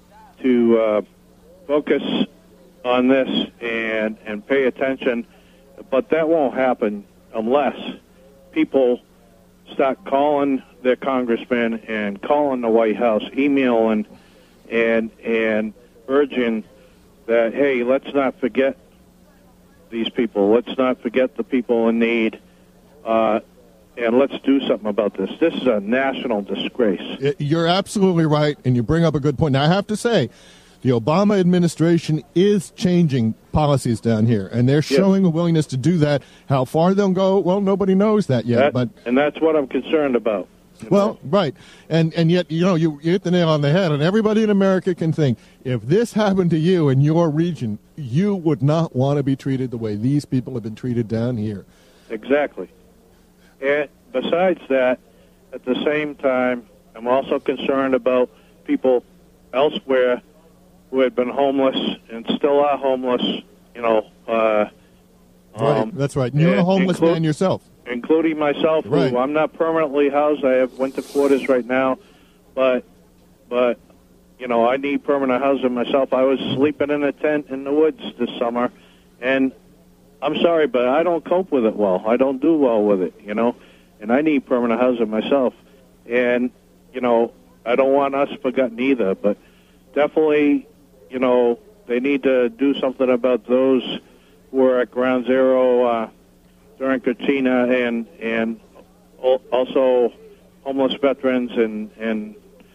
to uh, focus on this and, and pay attention. But that won't happen unless people start calling their congressmen and calling the White House, emailing and and urging that, hey, let's not forget these people. Let's not forget the people in need, uh, and let's do something about this. This is a national disgrace. You're absolutely right, and you bring up a good point. Now, I have to say, the Obama administration is changing policies down here, and they're showing yes. a willingness to do that. How far they'll go, well, nobody knows that yet. That, but and that's what I'm concerned about. Well, know? right. And and yet, you know, you, you hit the nail on the head, and everybody in America can think, if this happened to you in your region, you would not want to be treated the way these people have been treated down here. Exactly. And besides that, at the same time, I'm also concerned about people elsewhere who had been homeless and still are homeless, you know. Uh, right, um, that's right. You're a homeless inclu- man yourself. Including myself, right. who I'm not permanently housed. I have winter quarters right now, but, but you know, I need permanent housing myself. I was sleeping in a tent in the woods this summer, and I'm sorry, but I don't cope with it well. I don't do well with it, you know, and I need permanent housing myself. And, you know, I don't want us forgotten either, but definitely, you know, they need to do something about those who are at Ground Zero uh, during Katrina, and and also homeless veterans and and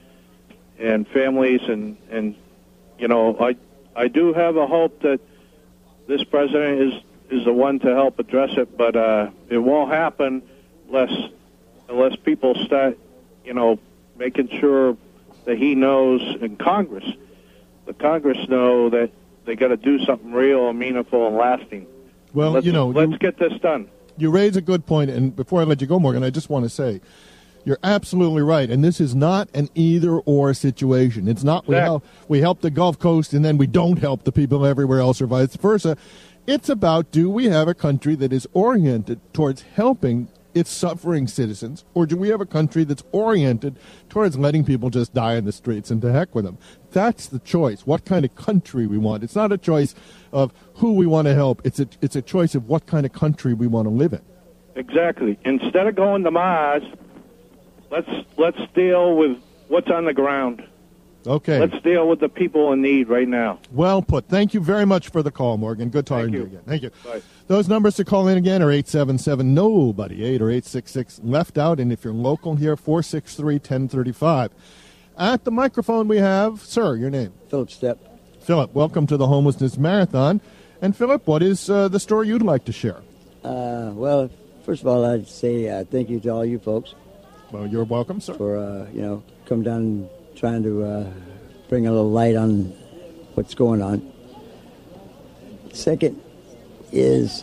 and families, and and you know, I I do have a hope that this president is is the one to help address it, but uh, it won't happen unless unless people start, you know, making sure that he knows, in Congress, the Congress know that they got to do something real and meaningful and lasting. Well, let's, you know, let's you, get this done. You raise a good point, and before I let you go, Morgan, I just want to say, you're absolutely right, and this is not an either-or situation. It's not we help, we help the Gulf Coast and then we don't help the people everywhere else or vice versa. It's about, do we have a country that is oriented towards helping its suffering citizens, or do we have a country that's oriented towards letting people just die in the streets and to heck with them? That's the choice, what kind of country we want. It's not a choice of who we want to help. It's a, it's a choice of what kind of country we want to live in. Exactly. Instead of going to Mars, let's let's deal with what's on the ground. Okay. Let's deal with the people in need right now. Well put. Thank you very much for the call, Morgan. Good talking to you again. Thank you. Bye. Those numbers to call in again are eight seven seven, nobody, eight or eight six six, left out. And if you're local here, four six three, one zero three five. At the microphone we have, sir, your name? Philip Stepp. Philip, welcome to the Homelessness Marathon. And Philip, what is uh, the story you'd like to share? Uh, well, first of all, I'd say uh, thank you to all you folks. Well, you're welcome, sir. For, uh, you know, come down and trying to uh, bring a little light on what's going on. Second is,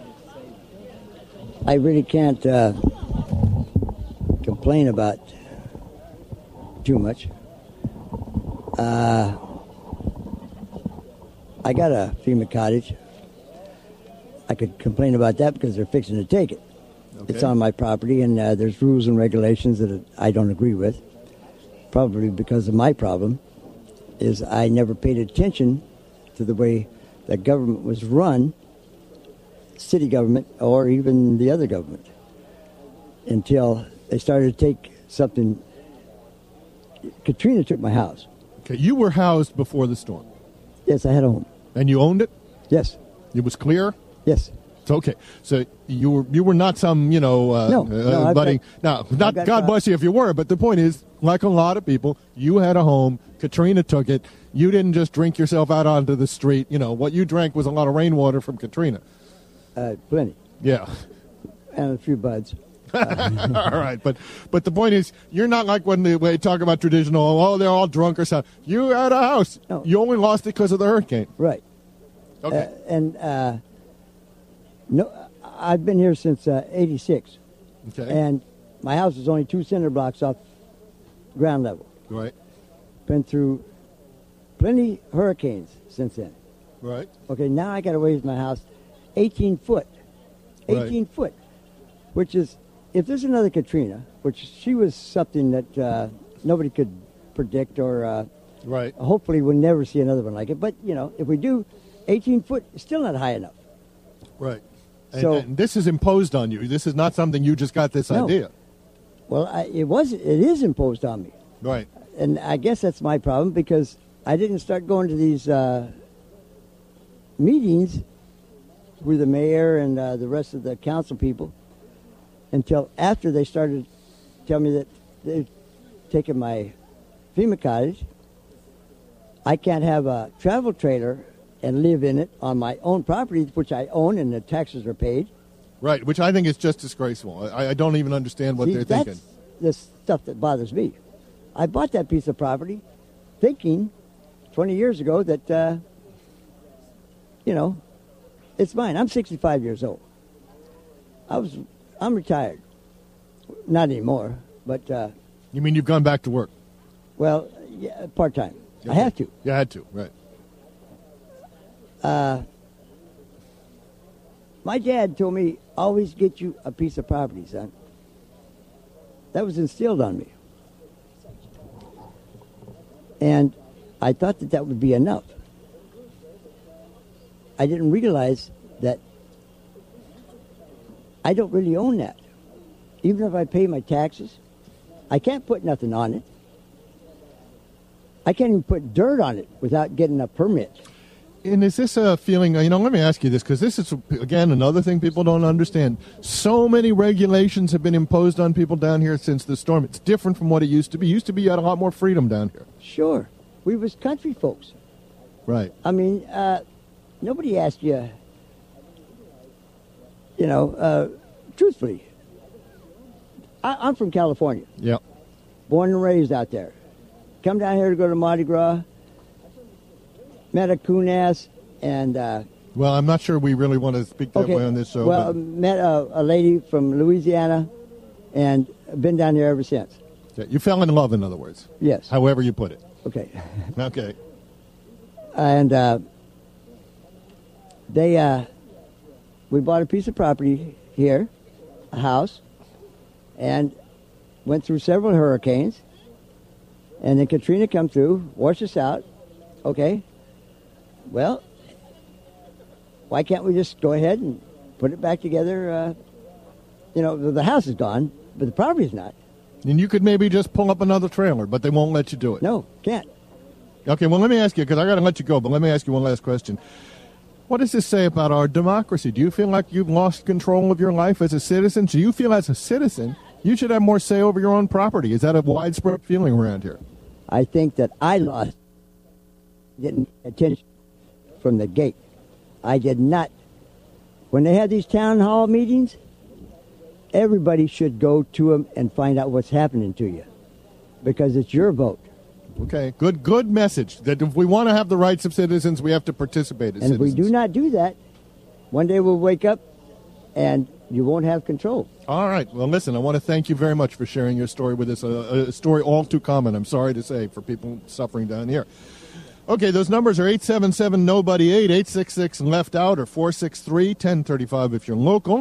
I really can't uh, complain about too much. Uh, I got a FEMA cottage. I could complain about that because they're fixing to take it. Okay. It's on my property, and uh, there's rules and regulations that I don't agree with. probably because of my problem, is I never paid attention to the way the government was run, city government or even the other government, until they started to take something. Katrina took my house. Okay, you were housed before the storm. Yes, I had a home. And you owned it? Yes. It was clear? Yes. It's okay. So you were you were not some, you know, uh, no, uh, no, I've buddy. got- Now, not got God that. bless you if you were, but the point is, like a lot of people, you had a home. Katrina took it. You didn't just drink yourself out onto the street. You know, what you drank was a lot of rainwater from Katrina. Uh, plenty. Yeah. And a few buds. All right, but but the point is, you're not like when they, when they talk about traditional, oh, they're all drunk or something. You had a house. No. You only lost it because of the hurricane. Right. Okay. Uh, and uh, no, I've been here since uh, eighty-six. Okay. And my house is only two cinder blocks off ground level. Right. Been through plenty hurricanes since then. Right. Okay, now I got to raise my house eighteen foot. eighteen Right. foot. Which is, if there's another Katrina, which she was something that uh, nobody could predict or uh, right. hopefully we'll never see another one like it. But, you know, if we do, eighteen foot is still not high enough. Right. And, So- and this is imposed on you. This is not something you just got this No. idea. Well, I, it was, it is imposed on me. Right. And I guess that's my problem because I didn't start going to these uh, meetings with the mayor and uh, the rest of the council people until after they started telling me that they're taking my FEMA cottage. I can't have a travel trailer and live in it on my own property, which I own and the taxes are paid. Right, which I think is just disgraceful. I, I don't even understand what See, they're that's thinking. the stuff that bothers me. I bought that piece of property thinking twenty years ago that, uh, you know, it's mine. I'm sixty-five years old. I was, I'm retired. Not anymore, but... Uh, You mean you've gone back to work? well, yeah, part-time. I Okay. have to. You had to, right. Uh, my dad told me, always get you a piece of property, son. That was instilled on me. And I thought that that would be enough. I didn't realize that I don't really own that. Even if I pay my taxes, I can't put nothing on it. I can't even put dirt on it without getting a permit. And is this a feeling, you know, let me ask you this, because this is, again, another thing people don't understand. So many regulations have been imposed on people down here since the storm. It's different from what it used to be. It used to be you had a lot more freedom down here. Sure. We was country folks. Right. I mean, uh, nobody asked you, you know, uh, truthfully. I, I'm from California. Yeah. Born and raised out there. Come down here to go to Mardi Gras. Met a coon ass and... Uh, Well, I'm not sure we really want to speak that okay, way on this show. well, but- met a, a lady from Louisiana and been down here ever since. Okay, you fell in love, in other words. Yes. However you put it. Okay. Okay. And uh, they, uh, we bought a piece of property here, a house, and went through several hurricanes. And then Katrina come through, washed us out. Okay. Well, why can't we just go ahead and put it back together? Uh, you know, the, the house is gone, but the property's not. And you could maybe just pull up another trailer, but they won't let you do it. No, can't. Okay, well, let me ask you, because I got to let you go, but let me ask you one last question. What does this say about our democracy? Do you feel like you've lost control of your life as a citizen? Do you feel as a citizen you should have more say over your own property? Is that a widespread feeling around here? I think that I lost getting attention from the gate. I did not. When they had these town hall meetings, everybody should go to them and find out what's happening to you, because it's your vote. Okay, good good message, that if we want to have the rights of citizens, we have to participate as And if citizens. we do not do that, one day we'll wake up and you won't have control. All right. Well, listen, I want to thank you very much for sharing your story with us, a, a story all too common, I'm sorry to say, for people suffering down here. Okay, those numbers are eight seven seven, nobody eight, eight six six, left out, or four six three, one zero three five if you're local.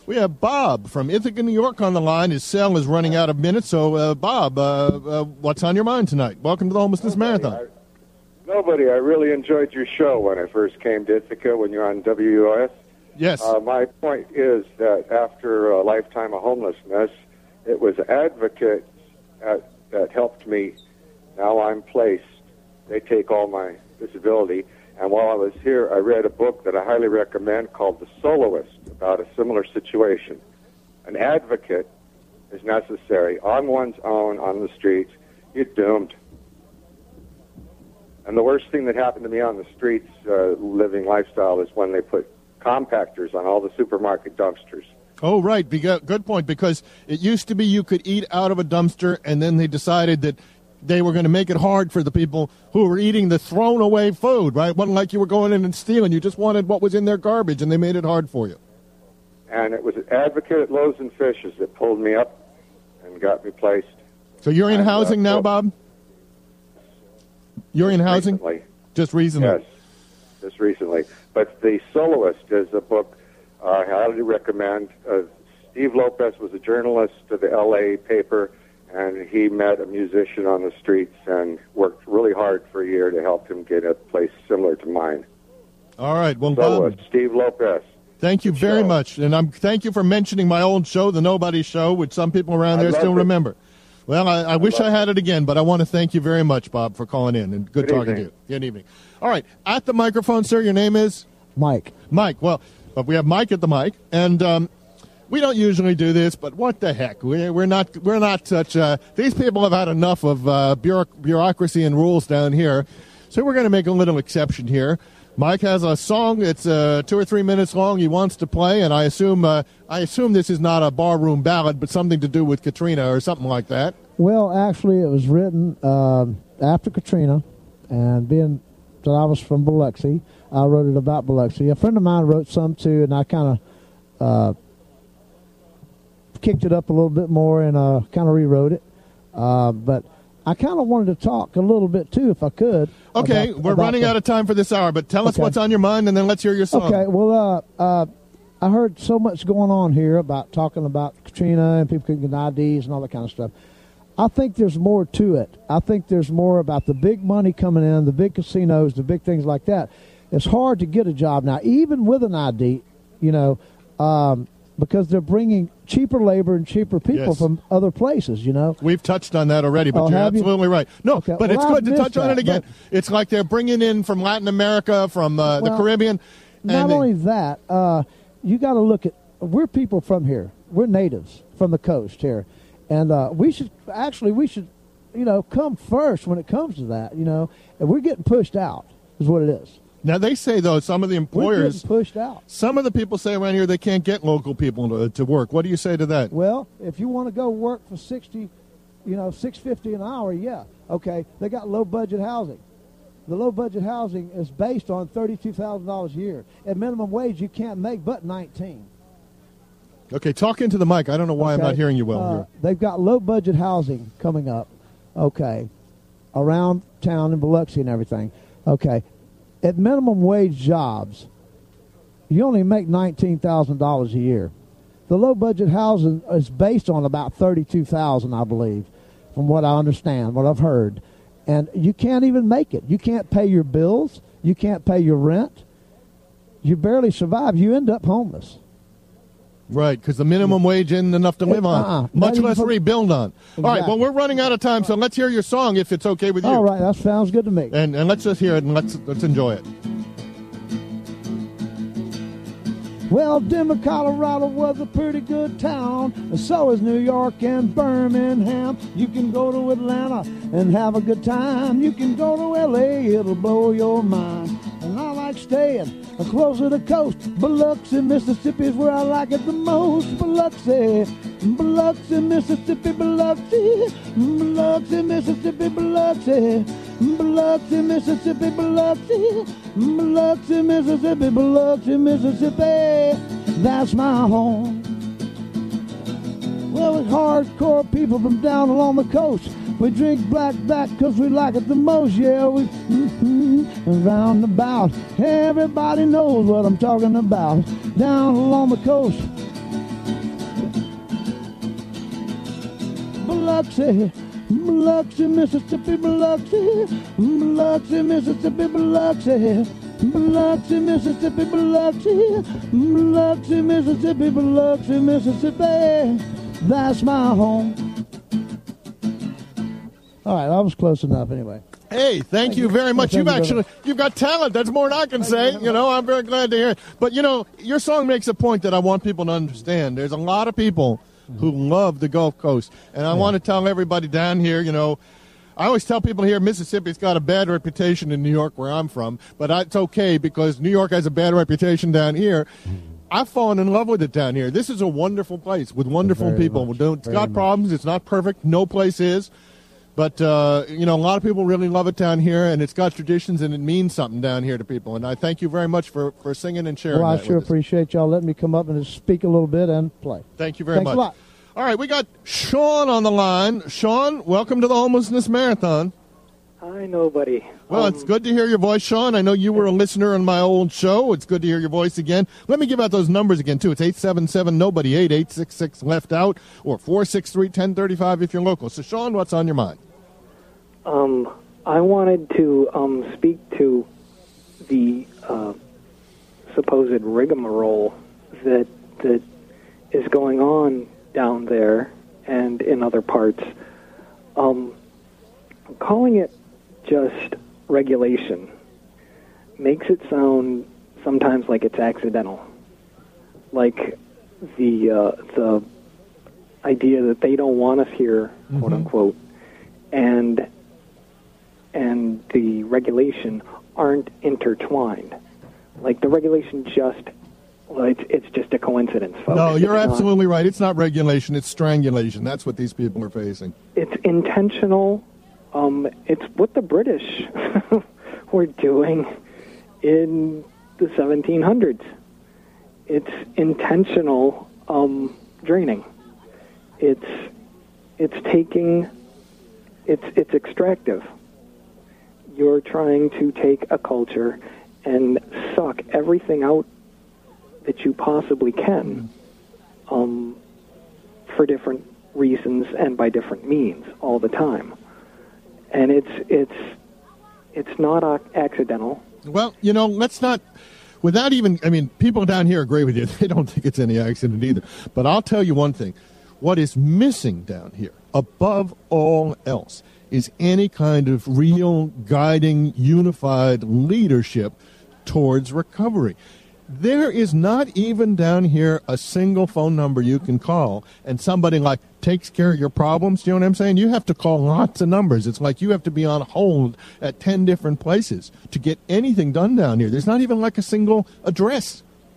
We have Bob from Ithaca, New York on the line. His cell is running out of minutes. So, uh, Bob, uh, uh, what's on your mind tonight? Welcome to the Homelessness Nobody, Marathon. I, nobody. I really enjoyed your show when I first came to Ithaca when you're on W O S. Yes. Uh, my point is that after a lifetime of homelessness, it was advocates at, that helped me. Now I'm placed. They take all my disability. And while I was here, I read a book that I highly recommend called The Soloist, about a similar situation. An advocate is necessary on one's own on the streets. You're doomed. And the worst thing that happened to me on the streets, uh, living lifestyle, is when they put compactors on all the supermarket dumpsters. Oh, right. Beca- Good point, because it used to be you could eat out of a dumpster, and then they decided that they were going to make it hard for the people who were eating the thrown-away food, right? It wasn't like you were going in and stealing. You just wanted what was in their garbage, and they made it hard for you. And it was an advocate at Loaves and Fishes that pulled me up and got me placed. So you're in and, housing uh, now, Bob? You're in housing? Recently. Just recently? Yes, just recently. But The Soloist is a book uh, I highly recommend. Uh, Steve Lopez was a journalist to the L A paper, and he met a musician on the streets and worked really hard for a year to help him get a place similar to mine. All right. Well, Soloist, Bob, Steve Lopez. thank you very show. much. And I'm thank you for mentioning my old show, The Nobody Show, which some people around I there still loved it. remember. Well, I, I wish I had it again, but I want to thank you very much, Bob, for calling in. And good, Good talking evening. to you. Good evening. All right. At the microphone, sir, your name is? Mike. Mike. Well, but we have Mike at the mic, and um, we don't usually do this, but what the heck? We, we're not we're not such. Uh, these people have had enough of uh, bureauc- bureaucracy and rules down here, so we're going to make a little exception here. Mike has a song. It's uh, two or three minutes long. He wants to play, and I assume uh, I assume this is not a barroom ballad, but something to do with Katrina or something like that. Well, actually, it was written um, after Katrina, and being that I was from Biloxi, I wrote it about Biloxi. A friend of mine wrote some too, and I kind of uh, kicked it up a little bit more and uh, kind of rewrote it. Uh, but I kind of wanted to talk a little bit too, if I could. Okay, about, we're about running the, out of time for this hour, but tell us Okay. what's on your mind, and then let's hear your song. Okay, well, uh, uh, I heard so much going on here about talking about Katrina and people couldn't get I Ds and all that kind of stuff. I think there's more to it. I think there's more about the big money coming in, the big casinos, the big things like that. It's hard to get a job now, even with an I D, you know, um, because they're bringing cheaper labor and cheaper people Yes. from other places, you know. We've touched on that already, but Oh, you're have you? absolutely right. No, Okay, but well, it's I've good to missed touch on that, it again. but- It's like they're bringing in from Latin America, from uh, the Well, Caribbean. Not and they- only that, uh, you got to look at, we're people from here. We're natives from the coast here. And uh, we should, actually, we should, you know, come first when it comes to that, you know. And we're getting pushed out is what it is. Now, they say, though, some of the We're employers, getting pushed out. some of the people say around here they can't get local people to, to work. What do you say to that? Well, if you want to go work for sixty, you know, six fifty an hour, yeah, okay. They got low budget housing. The low budget housing is based on thirty-two thousand dollars a year. At minimum wage, you can't make but nineteen. Okay, talk into the mic. I don't know why I'm Okay? not hearing you well Uh, here. They've got low budget housing coming up, okay, around town in Biloxi and everything. Okay, at minimum wage jobs, you only make nineteen thousand dollars a year. The low budget housing is based on about thirty-two thousand dollars, I believe, from what I understand, what I've heard. And you can't even make it. You can't pay your bills. You can't pay your rent. You barely survive. You end up homeless. Right, because the minimum wage isn't enough to live on, Uh-uh. much Not even less for- rebuild on. All right, well, Exactly. we're running out of time, so let's hear your song if it's okay with you. All right, that sounds good to me. And, and let's just hear it and let's let's enjoy it. Well, Denver, Colorado was a pretty good town, and so is New York and Birmingham. You can go to Atlanta and have a good time. You can go to L A, it'll blow your mind. And I like staying close to the coast. Biloxi, Mississippi is where I like it the most. Biloxi, Biloxi, Mississippi, Biloxi, Biloxi, Mississippi, Biloxi, Biloxi, Mississippi, Biloxi, Biloxi, Mississippi, Biloxi, Mississippi. That's my home. Well, it's hardcore people from down along the coast. We drink black back 'cause we like it the most. Yeah, we mm-hmm, round about. Everybody knows what I'm talking about. Down along the coast. Biloxi, Biloxi, Mississippi, Biloxi, Biloxi, Mississippi, Biloxi, Biloxi, Mississippi, Biloxi, Biloxi, Mississippi, Biloxi, Mississippi. That's my home. All right, that was close enough anyway. Hey, thank, thank you very much. You've actually, you've got talent. That's more than I can say. You know, I'm very glad to hear it. But, you know, your song makes a point that I want people to understand. There's a lot of people who love the Gulf Coast. And I yeah. want to tell everybody down here, you know, I always tell people here, Mississippi's got a bad reputation in New York, where I'm from. But it's okay because New York has a bad reputation down here. I've fallen in love with it down here. This is a wonderful place with wonderful very people. Much, it's got much. problems. It's not perfect. No place is. But, uh, you know, a lot of people really love it down here, and it's got traditions, and it means something down here to people. And I thank you very much for, for singing and sharing well, that I sure with us. appreciate y'all letting me come up and speak a little bit and play. Thank you very Thanks much. a lot. All right, we got Sean on the line. Sean, welcome to the Homelessness Marathon. Hi, nobody. Well, um, it's good to hear your voice, Sean. I know you were a listener on my old show. It's good to hear your voice again. Let me give out those numbers again, too. It's eight seven seven, nobody, eight eight six six, left out, or four six three, one zero three five if you're local. So, Sean, what's on your mind? Um, I wanted to um, speak to the uh, supposed rigmarole that that is going on down there and in other parts. Um, calling it just regulation makes it sound sometimes like it's accidental, like the uh, the idea that they don't want us here, mm-hmm. quote unquote, and and the regulation aren't intertwined. Like the regulation just, well, it's, it's just a coincidence, folks. No, you're it's absolutely not, right. It's not regulation, it's strangulation. That's what these people are facing. It's intentional. Um, it's what the British were doing in the seventeen hundreds. It's intentional um, draining. It's it's taking, it's it's extractive. You're trying to take a culture and suck everything out that you possibly can um, for different reasons and by different means all the time. And it's it's it's not accidental. Well, you know, let's not, without even, I mean, people down here agree with you. They don't think it's any accident either. But I'll tell you one thing. What is missing down here, above all else, is any kind of real guiding, unified leadership towards recovery. There is not even down here a single phone number you can call and somebody like takes care of your problems. You know what I'm saying? You have to call lots of numbers. It's like you have to be on hold at ten different places to get anything done down here. There's not even like a single address.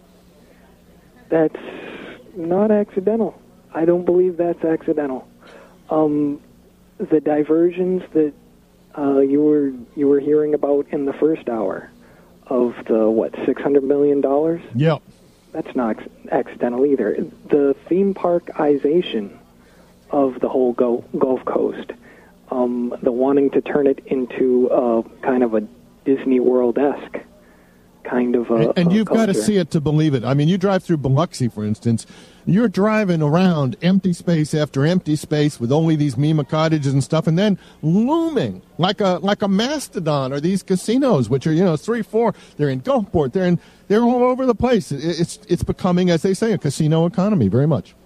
That's not accidental. I don't believe that's accidental. Um, the diversions that uh, you were you were hearing about in the first hour of the, what, six hundred million dollars? Yep. That's not accidental either. The theme parkization of the whole Go- Gulf Coast, um, the wanting to turn it into a, kind of a Disney World-esque kind of a And, and a you've got to culture. see it to believe it. I mean, you drive through Biloxi, for instance. You're driving around empty space after empty space with only these Mima cottages and stuff, and then looming like a like a mastodon are these casinos, which are, you know, three, four. They're in Gulfport. They're in they're all over the place. It, it's it's becoming, as they say, a casino economy. Very much.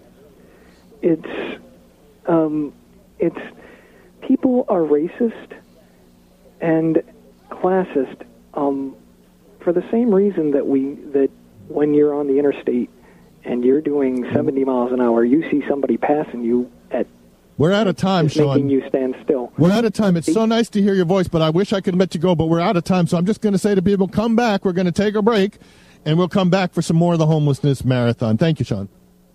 It's um, it's people are racist and classist um, for the same reason that we that when you're on the interstate and you're doing seventy miles an hour, you see somebody passing you at. We're out of time, it's Sean. Making you stand still. We're out of time. It's so nice to hear your voice, but I wish I could let you go, but we're out of time. So I'm just going to say to people, come back. We're going to take a break, and we'll come back for some more of the Homelessness Marathon. Thank you, Sean.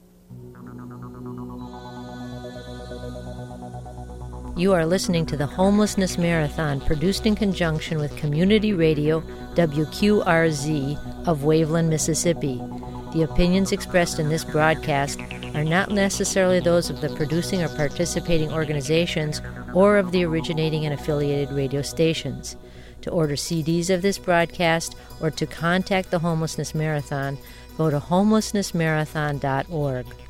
You are listening to the Homelessness Marathon, produced in conjunction with Community Radio W Q R Z of Waveland, Mississippi. The opinions expressed in this broadcast are not necessarily those of the producing or participating organizations or of the originating and affiliated radio stations. To order C Ds of this broadcast or to contact the Homelessness Marathon, go to homelessness marathon dot org.